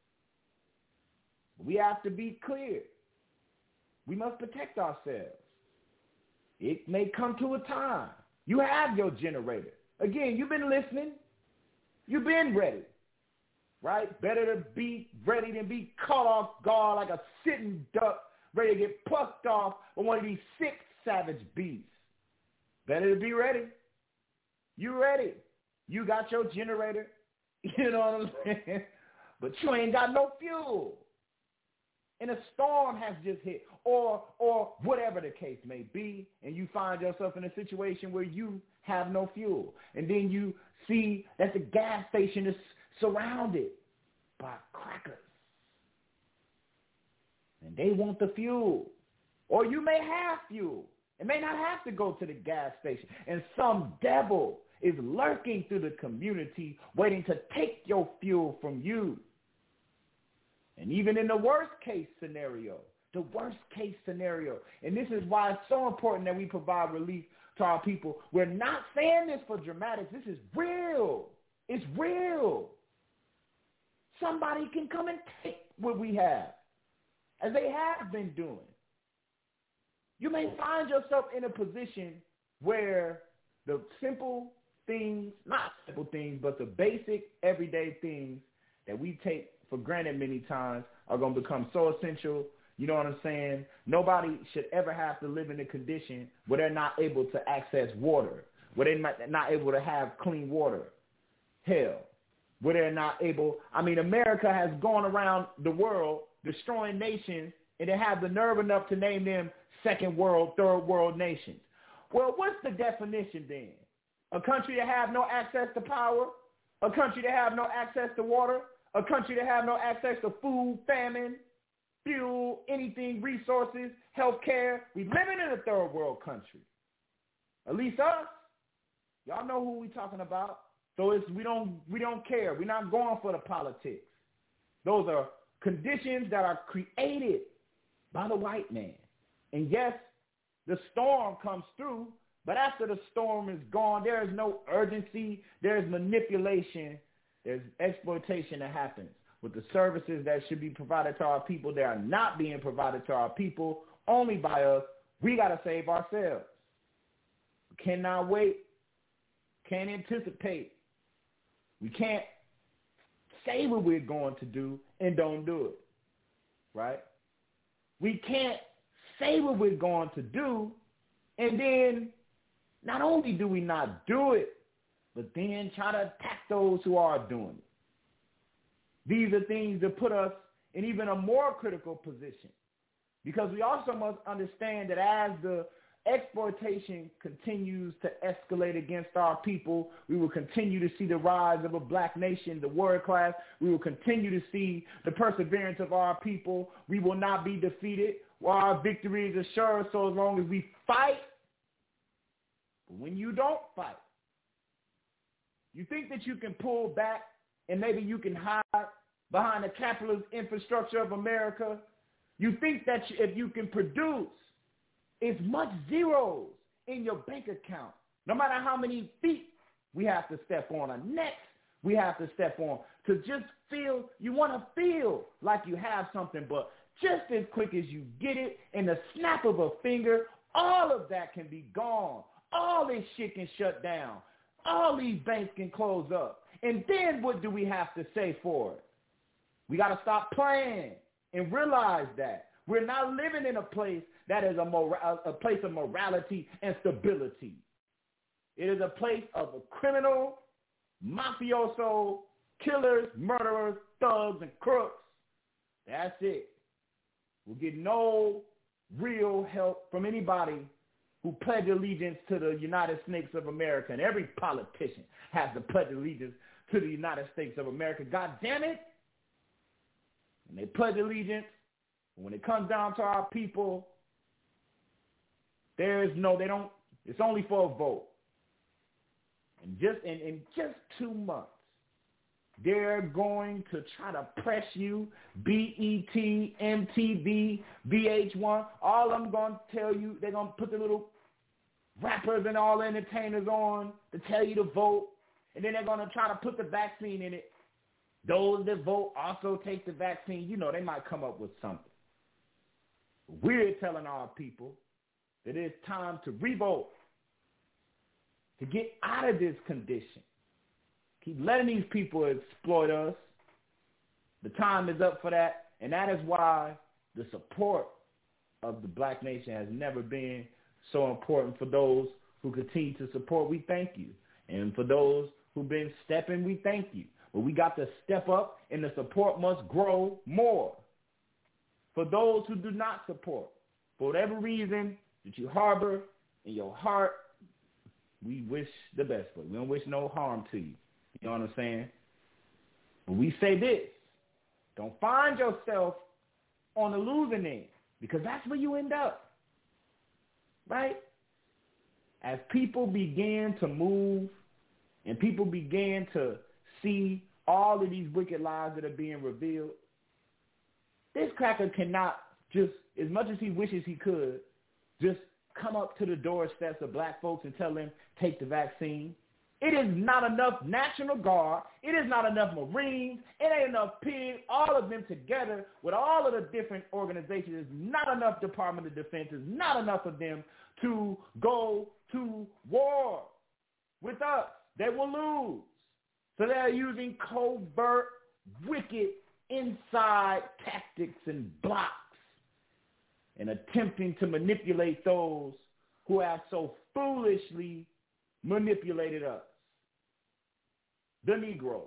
Speaker 14: We have to be clear. We must protect ourselves. It may come to a time. You have your generator. Again, you've been listening. You've been ready, right? Better to be ready than be caught off guard like a sitting duck ready to get plucked off by one of these sick, savage beasts. Better to be ready. You ready. You got your generator. You know what I'm saying? But you ain't got no fuel. And a storm has just hit, or whatever the case may be, and you find yourself in a situation where you have no fuel. And then you see that the gas station is surrounded by crackers. And they want the fuel. Or you may have fuel and may not have to go to the gas station. And some devil is lurking through the community waiting to take your fuel from you. And even in the worst case scenario, and this is why it's so important that we provide relief to our people. We're not saying this for dramatics. This is real. It's real. Somebody can come and take what we have, as they have been doing. You may find yourself in a position where the simple things, not simple things, but the basic everyday things that we take for granted many times are going to become so essential. You know what I'm saying? Nobody should ever have to live in a condition where they're not able to access water, where they're not able to have clean water. Hell, where they're not able. I mean, America has gone around the world destroying nations, and they have the nerve enough to name them second world, third world nations. Well, what's the definition then? A country that have no access to power, a country that have no access to water, a country that have no access to food, famine, fuel, anything, resources, health care. We living in a third world country. At least us. Y'all know who we talking about. So we don't care. We're not going for the politics. Those are conditions that are created by the white man. And yes, the storm comes through, but after the storm is gone, there is no urgency. There is manipulation. There's exploitation that happens with the services that should be provided to our people. They are not being provided to our people, only by us. We got to save ourselves. We cannot wait. Can't anticipate. We can't say what we're going to do and don't do it, right? We can't say what we're going to do, and then not only do we not do it, but then try to attack those who are doing it. These are things that put us in even a more critical position, because we also must understand that as the exploitation continues to escalate against our people, we will continue to see the rise of a black nation, the warrior class. We will continue to see the perseverance of our people. We will not be defeated, while our victory is assured so as long as we fight. But when you don't fight, you think that you can pull back and maybe you can hide behind the capitalist infrastructure of America. You think that if you can produce as much zeros in your bank account, no matter how many feet we have to step on, or necks we have to step on, to just feel, you want to feel like you have something, but just as quick as you get it, in the snap of a finger, all of that can be gone. All this shit can shut down. All these banks can close up. And then what do we have to say for it? We got to stop playing and realize that we're not living in a place that is a place of morality and stability. It is a place of a criminal, mafioso, killers, murderers, thugs, and crooks. That's it. We'll get no real help from anybody who pledge allegiance to the United States of America. And every politician has to pledge allegiance to the United States of America. God damn it. And they pledge allegiance. When it comes down to our people, they don't It's only for a vote. And in just 2 months, they're going to try to press you, BET, MTV, VH1, all of them going to tell you, they're going to put the little rappers and all the entertainers on to tell you to vote, and then they're going to try to put the vaccine in it. Those that vote also take the vaccine. You know, they might come up with something. We're telling our people that it's time to revolt, to get out of this condition. Keep letting these people exploit us. The time is up for that, and that is why the support of the black nation has never been so important. For those who continue to support, we thank you. And for those who've been stepping, we thank you. But we got to step up, and the support must grow more. For those who do not support, for whatever reason that you harbor in your heart, we wish the best for you. We don't wish no harm to you. You know what I'm saying? But we say this. Don't find yourself on the losing end, because that's where you end up. Right? As people begin to move and people begin to see all of these wicked lies that are being revealed, this cracker cannot just, as much as he wishes he could, just come up to the doorsteps of black folks and tell them, take the vaccine. It is not enough National Guard. It is not enough Marines. It ain't enough pigs. All of them together with all of the different organizations. It's not enough Department of Defense. It's not enough of them to go to war with us. They will lose. So they're using covert, wicked, inside tactics and blocks and attempting to manipulate those who have so foolishly manipulated us. The Negroes.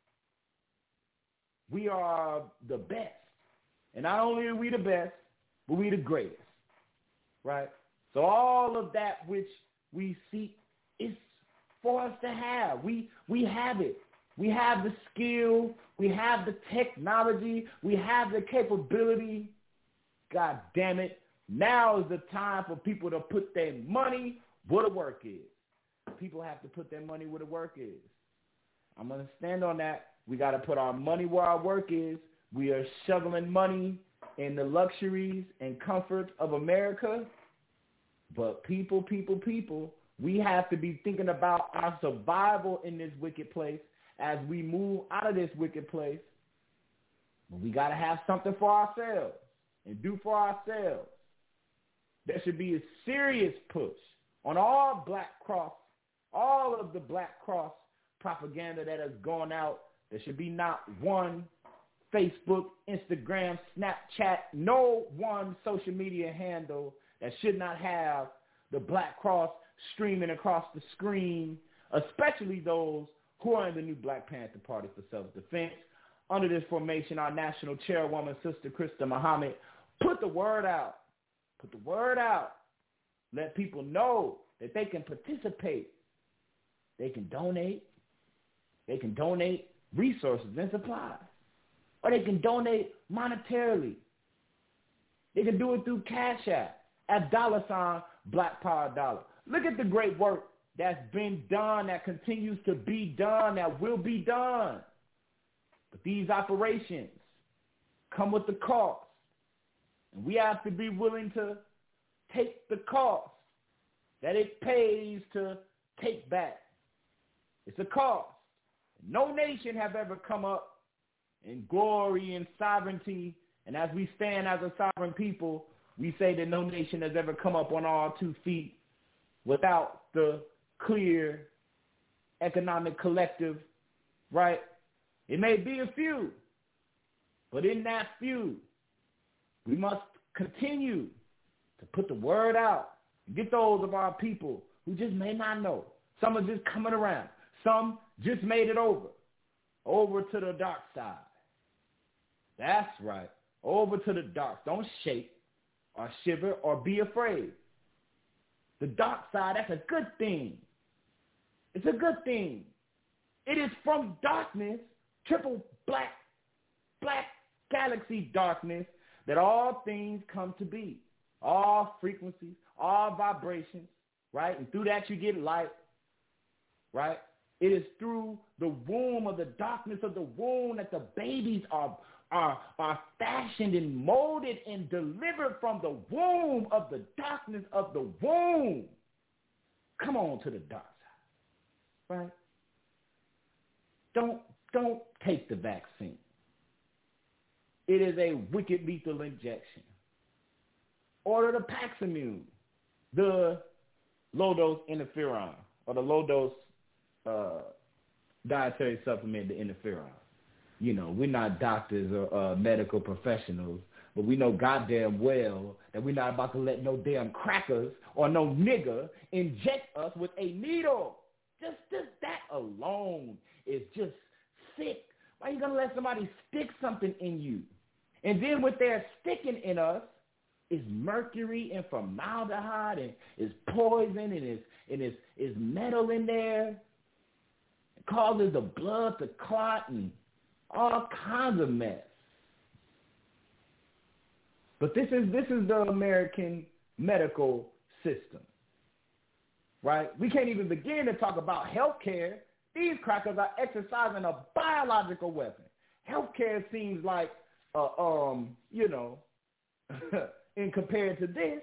Speaker 14: We are the best. And not only are we the best, but we the greatest. Right? So all of that which we seek is for us to have. We have it. We have the skill. We have the technology. We have the capability. God damn it. Now is the time for people to put their money where the work is. People have to put their money where the work is. I'm going to stand on that. We got to put our money where our work is. We are shoveling money in the luxuries and comforts of America. But people, we have to be thinking about our survival in this wicked place as we move out of this wicked place. We got to have something for ourselves and do for ourselves. There should be a serious push on all of the Black Cross propaganda that has gone out. There should be not one Facebook, Instagram, Snapchat, no one social media handle that should not have the Black Cross streaming across the screen, especially those who are in the new Black Panther Party for Self-Defense. Under this formation, our national chairwoman, Sister Krista Muhammad, put the word out. Put the word out. Let people know that they can participate. They can donate. They can donate resources and supplies. Or they can donate monetarily. They can do it through Cash App at $Black Power Dollar. Look at the great work that's been done, that continues to be done, that will be done. But these operations come with the cost. And we have to be willing to take the cost that it pays to take back. It's a cost. No nation have ever come up in glory and sovereignty. And as we stand as a sovereign people, we say that no nation has ever come up on all 2 feet without the clear economic collective, right? It may be a few, but in that few, we must continue to put the word out and get those of our people who just may not know. Some are just coming around. Some just made it over to the dark side. That's right, over to the dark. Don't shake or shiver or be afraid. The dark side, that's a good thing. It's a good thing. It is from darkness, triple black galaxy darkness, that all things come to be. All frequencies, all vibrations, right? And through that you get light, right? It is through the womb of the darkness of the womb that the babies are fashioned and molded and delivered from the womb of the darkness of the womb. Come on to the dark side, right? Don't take the vaccine. It is a wicked lethal injection. Order the Paximune, the low-dose interferon, or the low-dose dietary supplement, the interferon. You know, we're not doctors or medical professionals, but we know goddamn well that we're not about to let no damn crackers or no nigger inject us with a needle. Just that alone is just sick. Why are you going to let somebody stick something in you? And then what they're sticking in us is mercury and formaldehyde and is poison and is metal in there. It causes the blood to clot and all kinds of mess. But this is the American medical system, right? We can't even begin to talk about health care. These crackers are exercising a biological weapon. Healthcare seems like, in compared to this.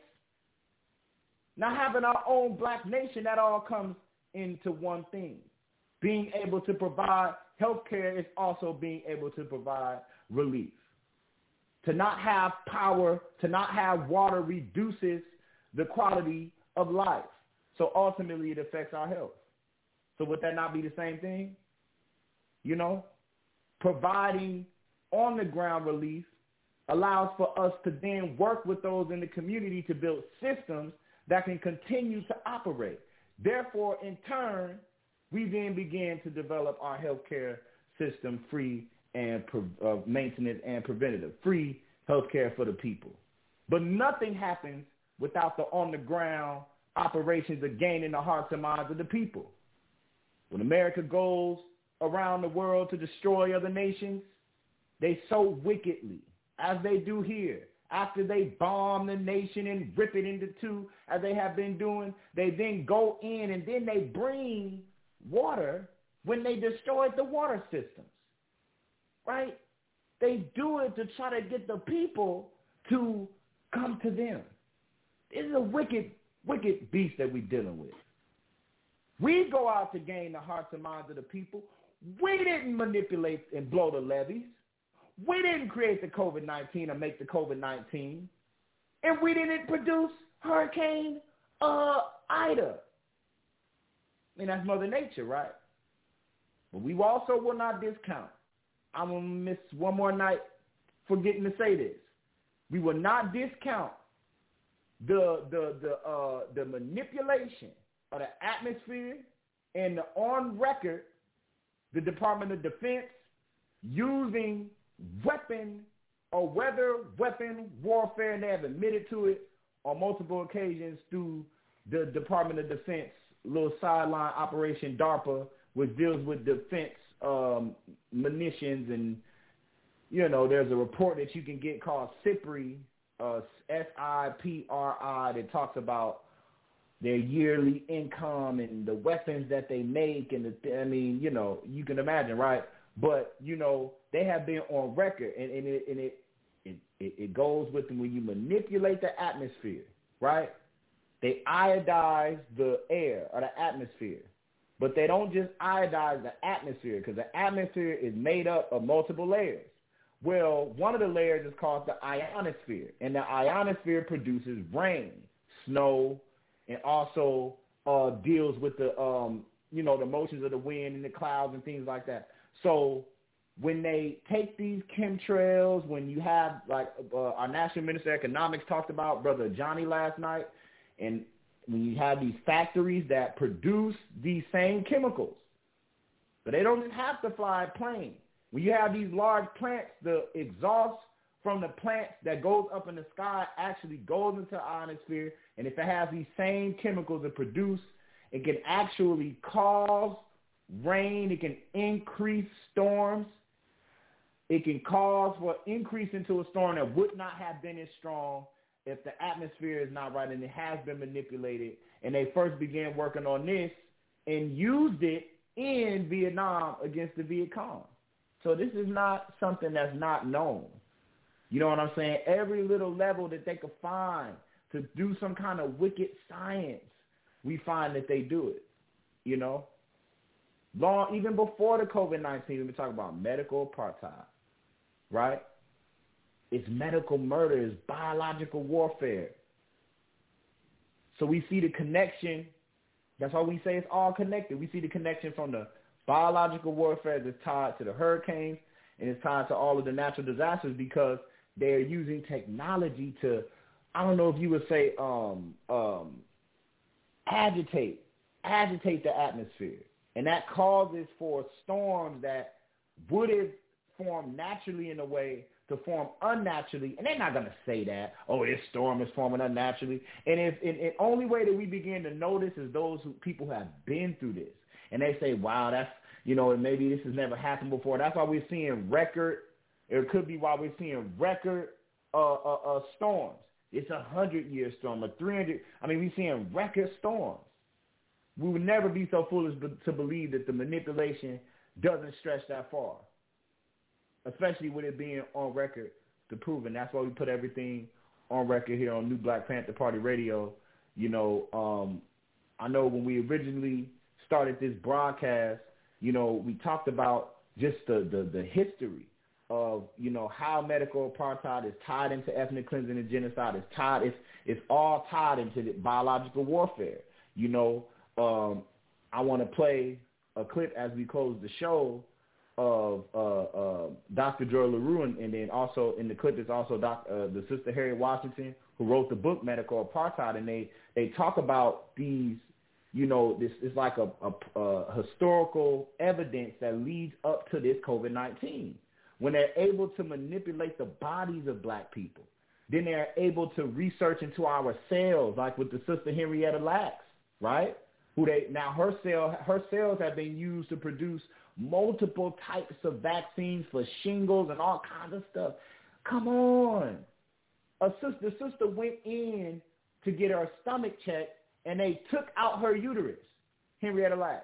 Speaker 14: Now having our own black nation, that all comes into one thing. Being able to provide healthcare is also being able to provide relief. To not have power, to not have water reduces the quality of life. So ultimately it affects our health. So would that not be the same thing? You know, providing on the ground relief allows for us to then work with those in the community to build systems that can continue to operate. Therefore, in turn, we then begin to develop our healthcare system free and maintenance and preventative, free healthcare for the people. But nothing happens without the on-the-ground operations of gaining the hearts and minds of the people. When America goes around the world to destroy other nations, they so wickedly, as they do here, after they bomb the nation and rip it into two, as they have been doing, they then go in and then they bring water when they destroyed the water systems, right? They do it to try to get the people to come to them. This is a wicked, wicked beast that we're dealing with. We go out to gain the hearts and minds of the people. We didn't manipulate and blow the levees. We didn't create the COVID-19 or make the COVID-19. And we didn't produce Hurricane Ida. I mean, that's Mother Nature, right? But we also will not discount. I'm going to miss one more night forgetting to say this. We will not discount the manipulation of the atmosphere and the on record, the Department of Defense using weapon or weapon warfare, and they have admitted to it on multiple occasions through the Department of Defense little sideline operation DARPA, which deals with defense munitions. And, you know, there's a report that you can get called SIPRI, SIPRI, that talks about their yearly income and the weapons that they make. And I mean, you know, you can imagine, right? But, you know, they have been on record, and it goes with them when you manipulate the atmosphere, right? They iodize the air or the atmosphere. But they don't just iodize the atmosphere, because the atmosphere is made up of multiple layers. Well, one of the layers is called the ionosphere, and the ionosphere produces rain, snow, and also deals with the, the motions of the wind and the clouds and things like that. So when they take these chemtrails, when you have, like our National Minister of Economics talked about, Brother Johnny, last night, and when you have these factories that produce these same chemicals, but they don't have to fly a plane. When you have these large plants, the exhaust from the plants that goes up in the sky actually goes into the ionosphere, and if it has these same chemicals it produce, it can actually cause rain, it can increase storms, it can cause for increase into a storm that would not have been as strong if the atmosphere is not right and it has been manipulated, and they first began working on this and used it in Vietnam against the Viet Cong. So this is not something that's not known. You know what I'm saying? Every little level that they could find to do some kind of wicked science, we find that they do it, you know? Long, even before the COVID-19, we've been talking about medical apartheid, right? It's medical murder, it's biological warfare. So we see the connection. That's why we say it's all connected. We see the connection from the biological warfare that's tied to the hurricanes, and it's tied to all of the natural disasters because they're using technology to, I don't know if you would say, agitate the atmosphere. And that causes for storms that would have formed naturally in a way to form unnaturally. And they're not going to say that, oh, this storm is forming unnaturally. And the only way that we begin to notice is people who have been through this. And they say, wow, that's, you know, maybe this has never happened before. That's why we're seeing it could be why we're seeing record storms. It's a 100-year storm, a 300. I mean, we're seeing record storms. We would never be so foolish to believe that the manipulation doesn't stretch that far, especially with it being on record to prove. And that's why we put everything on record here on New Black Panther Party Radio. You know, I know when we originally started this broadcast, you know, we talked about just the history of, you know, how medical apartheid is tied into ethnic cleansing and genocide. It's all tied into the biological warfare. You know, I want to play a clip as we close the show of Dr. Joy LaRue, and then also in the clip is also the Sister Harriet Washington, who wrote the book Medical Apartheid, and they talk about these, you know, this is like a historical evidence that leads up to this COVID-19. When they're able to manipulate the bodies of black people, then they're able to research into our cells, like with the Sister Henrietta Lacks, right? Her cells have been used to produce multiple types of vaccines for shingles and all kinds of stuff. Come on. The sister went in to get her stomach checked, and they took out her uterus, Henrietta Lacks.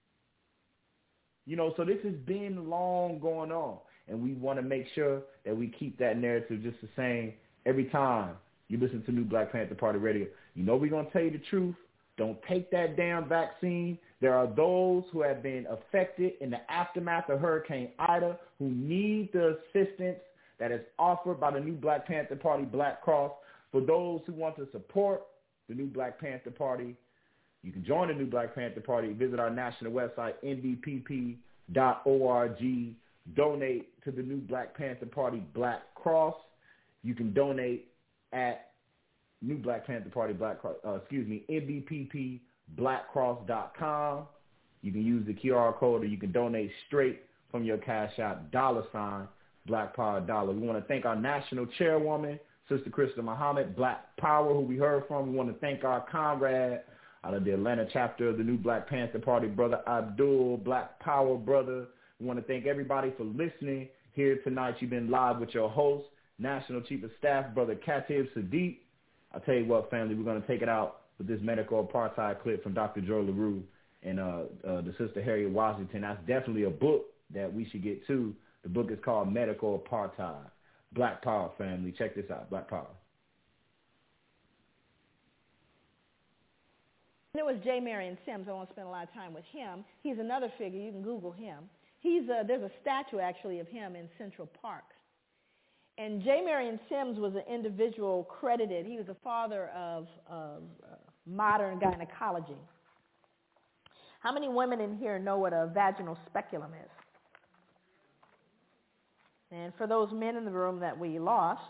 Speaker 14: You know, so this has been long going on, and we want to make sure that we keep that narrative just the same every time you listen to New Black Panther Party Radio. You know we're going to tell you the truth. Don't take that damn vaccine. There are those who have been affected in the aftermath of Hurricane Ida who need the assistance that is offered by the New Black Panther Party Black Cross. For those who want to support the New Black Panther Party, you can join the New Black Panther Party. Visit our national website, nbpp.org. Donate to the New Black Panther Party Black Cross. You can donate at New Black Panther Party NBPPBlackCross.com. You can use the QR code, or you can donate straight from your Cash App, $Black Power Dollar. We want to thank our national chairwoman, Sister Krista Muhammad, Black Power, who we heard from. We want to thank our comrade out of the Atlanta chapter of the New Black Panther Party, Brother Abdul, Black Power brother. We want to thank everybody for listening here tonight. You've been live with your host, National Chief of Staff, Brother Khatib Sadiq. I'll tell you what, family, we're going to take it out with this medical apartheid clip from Dr. Joy LaRue and the Sister Harriet Washington. That's definitely a book that we should get to. The book is called Medical Apartheid. Black Power, family. Check this out, Black Power.
Speaker 16: There was J. Marion Sims. I won't spend a lot of time with him. He's another figure. You can Google him. There's a statue, actually, of him in Central Park. And J. Marion Sims was an individual credited. He was the father of modern gynecology. How many women in here know what a vaginal speculum is? And for those men in the room that we lost,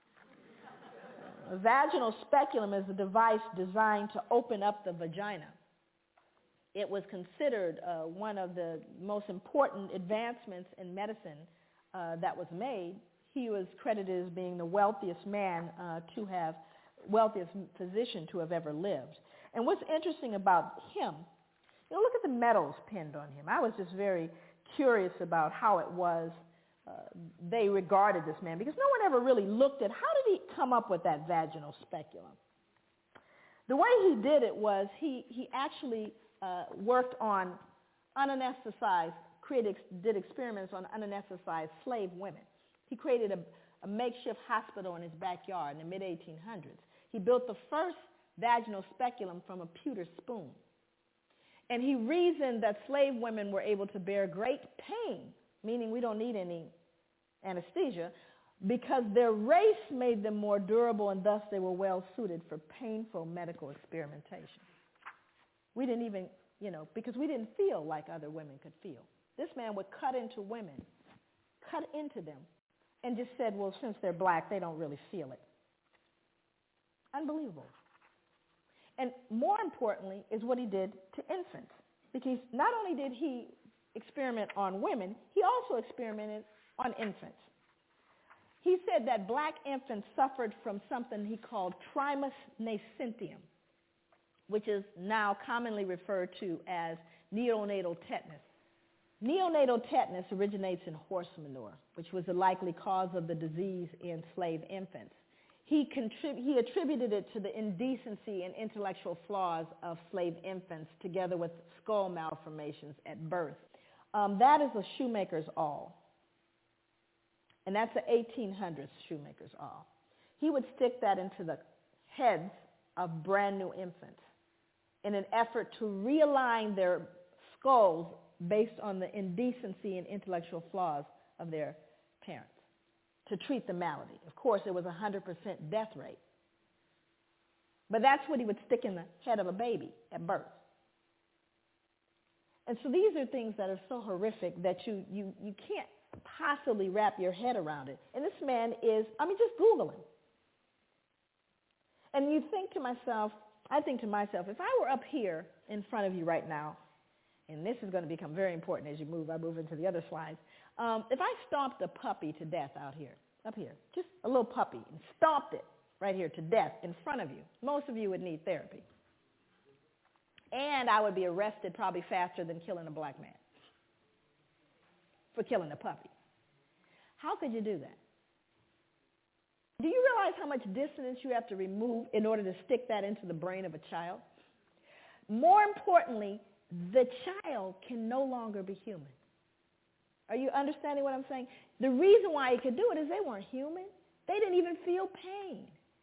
Speaker 16: a vaginal speculum is a device designed to open up the vagina. It was considered one of the most important advancements in medicine that was made. He was credited as being the wealthiest wealthiest physician to have ever lived. And what's interesting about him, look at the medals pinned on him. I was just very curious about how it was they regarded this man, because no one ever really looked at how did he come up with that vaginal speculum. The way he did it was he actually worked on unanesthetized, did experiments on unanesthetized slave women. He created a makeshift hospital in his backyard in the mid-1800s. He built the first vaginal speculum from a pewter spoon. And he reasoned that slave women were able to bear great pain, meaning we don't need any anesthesia, because their race made them more durable, and thus they were well suited for painful medical experimentation. We didn't even, because we didn't feel like other women could feel. This man would cut into women, cut into them, and just said, well, since they're black, they don't really feel it. Unbelievable. And more importantly is what he did to infants, because not only did he experiment on women, he also experimented on infants. He said that black infants suffered from something he called trismus nascentium, which is now commonly referred to as neonatal tetanus. Neonatal tetanus originates in horse manure, which was the likely cause of the disease in slave infants. He attributed it to the indecency and intellectual flaws of slave infants, together with skull malformations at birth. That is a shoemaker's awl. And that's the 1800s shoemaker's awl. He would stick that into the heads of brand new infants in an effort to realign their skulls based on the indecency and intellectual flaws of their parents, to treat the malady. Of course, it was 100% death rate. But that's what he would stick in the head of a baby at birth. And so these are things that are so horrific that you can't possibly wrap your head around it. And this man is, just Google him. And I think to myself, if I were up here in front of you right now, and this is going to become very important as I move into the other slides, if I stomped a puppy to death up here, just a little puppy, and stomped it right here to death in front of you, most of you would need therapy. And I would be arrested probably faster than killing a black man for killing a puppy. How could you do that? Do you realize how much dissonance you have to remove in order to stick that into the brain of a child? More importantly, the child can no longer be human. Are you understanding what I'm saying? The reason why he could do it is they weren't human. They didn't even feel pain.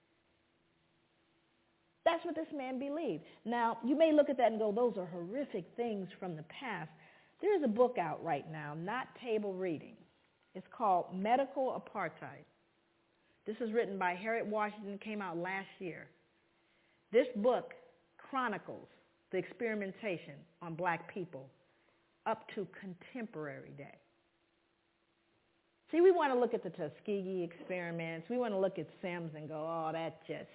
Speaker 16: That's what this man believed. Now, you may look at that and go, those are horrific things from the past. There's a book out right now, not table reading. It's called Medical Apartheid. This is written by Harriet Washington, came out last year. This book chronicles the experimentation on black people up to contemporary day. See, we want to look at the Tuskegee experiments. We want to look at Sims and go, oh, that's just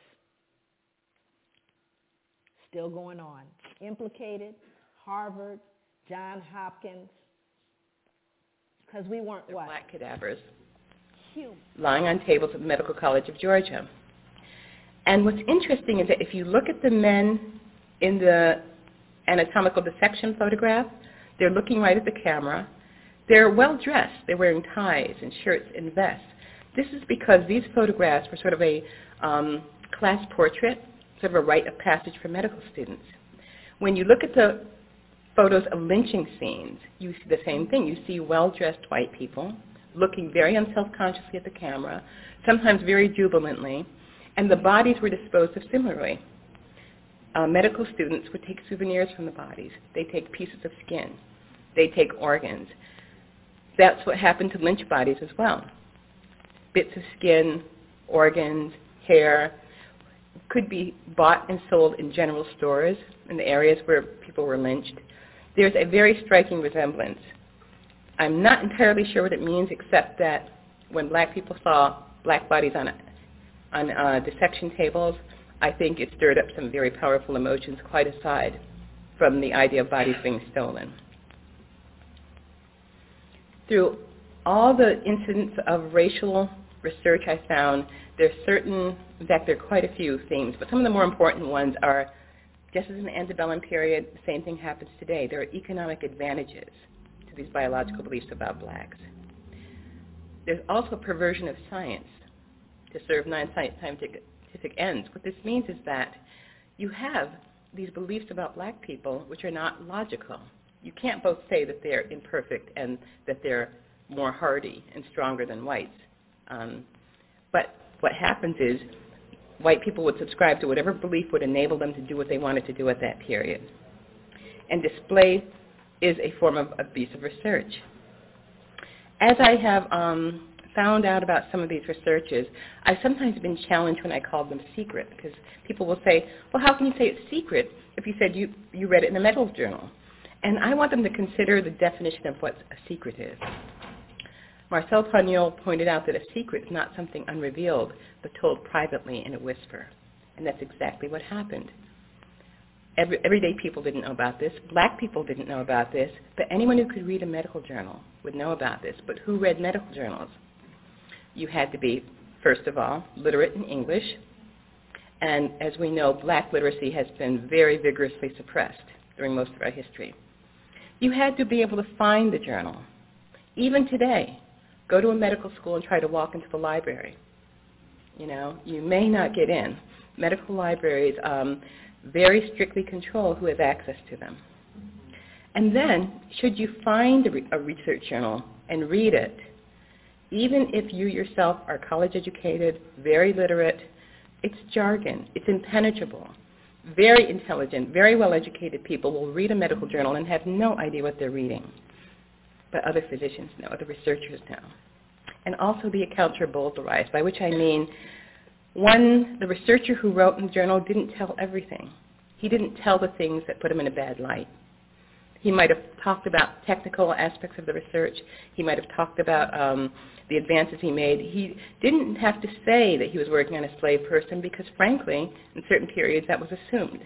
Speaker 16: still going on. Implicated, Harvard, Johns Hopkins, because we weren't what?
Speaker 17: Black cadavers
Speaker 16: human,
Speaker 17: lying on tables at the Medical College of Georgia. And what's interesting is that if you look at the men in the anatomical dissection photograph, they're looking right at the camera. They're well dressed. They're wearing ties and shirts and vests. This is because these photographs were sort of a class portrait, sort of a rite of passage for medical students. When you look at the photos of lynching scenes, you see the same thing. You see well-dressed white people looking very unselfconsciously at the camera, sometimes very jubilantly, and the bodies were disposed of similarly. Medical students would take souvenirs from the bodies. They take pieces of skin. They take organs. That's what happened to lynch bodies as well. Bits of skin, organs, hair, could be bought and sold in general stores in the areas where people were lynched. There's a very striking resemblance. I'm not entirely sure what it means, except that when black people saw black bodies on dissection tables, I think it stirred up some very powerful emotions, quite aside from the idea of bodies being stolen. Through all the incidents of racial research I found, there's certain, in fact, there are quite a few themes, but some of the more important ones are, just as in the antebellum period, the same thing happens today. There are economic advantages to these biological beliefs about blacks. there's also perversion of science to serve non-scientific ends. What this means is that you have these beliefs about black people which are not logical. You can't both say that they're imperfect and that they're more hardy and stronger than whites. But what happens is white people would subscribe to whatever belief would enable them to do what they wanted to do at that period. And display is a form of abusive research. As I have found out about some of these researches, I've sometimes been challenged when I call them secret, because people will say, well, how can you say it's secret if you said you read it in a medical journal? And I want them to consider the definition of what a secret is. Marcel Pagnol pointed out that a secret is not something unrevealed, but told privately in a whisper. And that's exactly what happened. Everyday people didn't know about this. Black people didn't know about this. But anyone who could read a medical journal would know about this. But who read medical journals? You had to be, first of all, literate in English. And as we know, black literacy has been very vigorously suppressed during most of our history. You had to be able to find the journal. Even today, go to a medical school and try to walk into the library. You know, you may not get in. Medical libraries very strictly control who has access to them. And then, should you find a research journal and read it, even if you yourself are college educated, very literate, it's jargon, it's impenetrable. Very intelligent, very well-educated people will read a medical journal and have no idea what they're reading. But other physicians know, other researchers know. And also the accounts are bowdlerized, by which I mean, one, the researcher who wrote in the journal didn't tell everything. He didn't tell the things that put him in a bad light. He might have talked about technical aspects of the research. He might have talked about the advances he made. He didn't have to say that he was working on a slave person because, frankly, in certain periods that was assumed.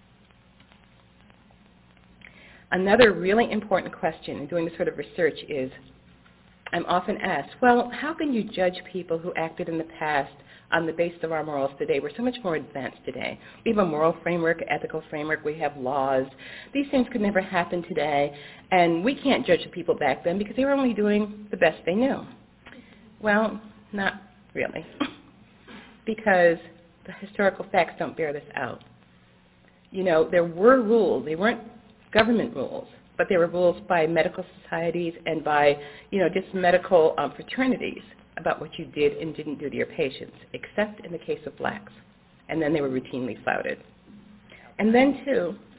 Speaker 17: Another really important question in doing this sort of research is, I'm often asked, well, how can you judge people who acted in the past on the basis of our morals today? We're so much more advanced today. We have a moral framework, ethical framework, we have laws. These things could never happen today, and we can't judge the people back then because they were only doing the best they knew. Well, not really, because the historical facts don't bear this out. You know, there were rules. They weren't government rules, but they were rules by medical societies and by, just medical fraternities about what you did and didn't do to your patients, except in the case of blacks. And then they were routinely flouted. And then, too,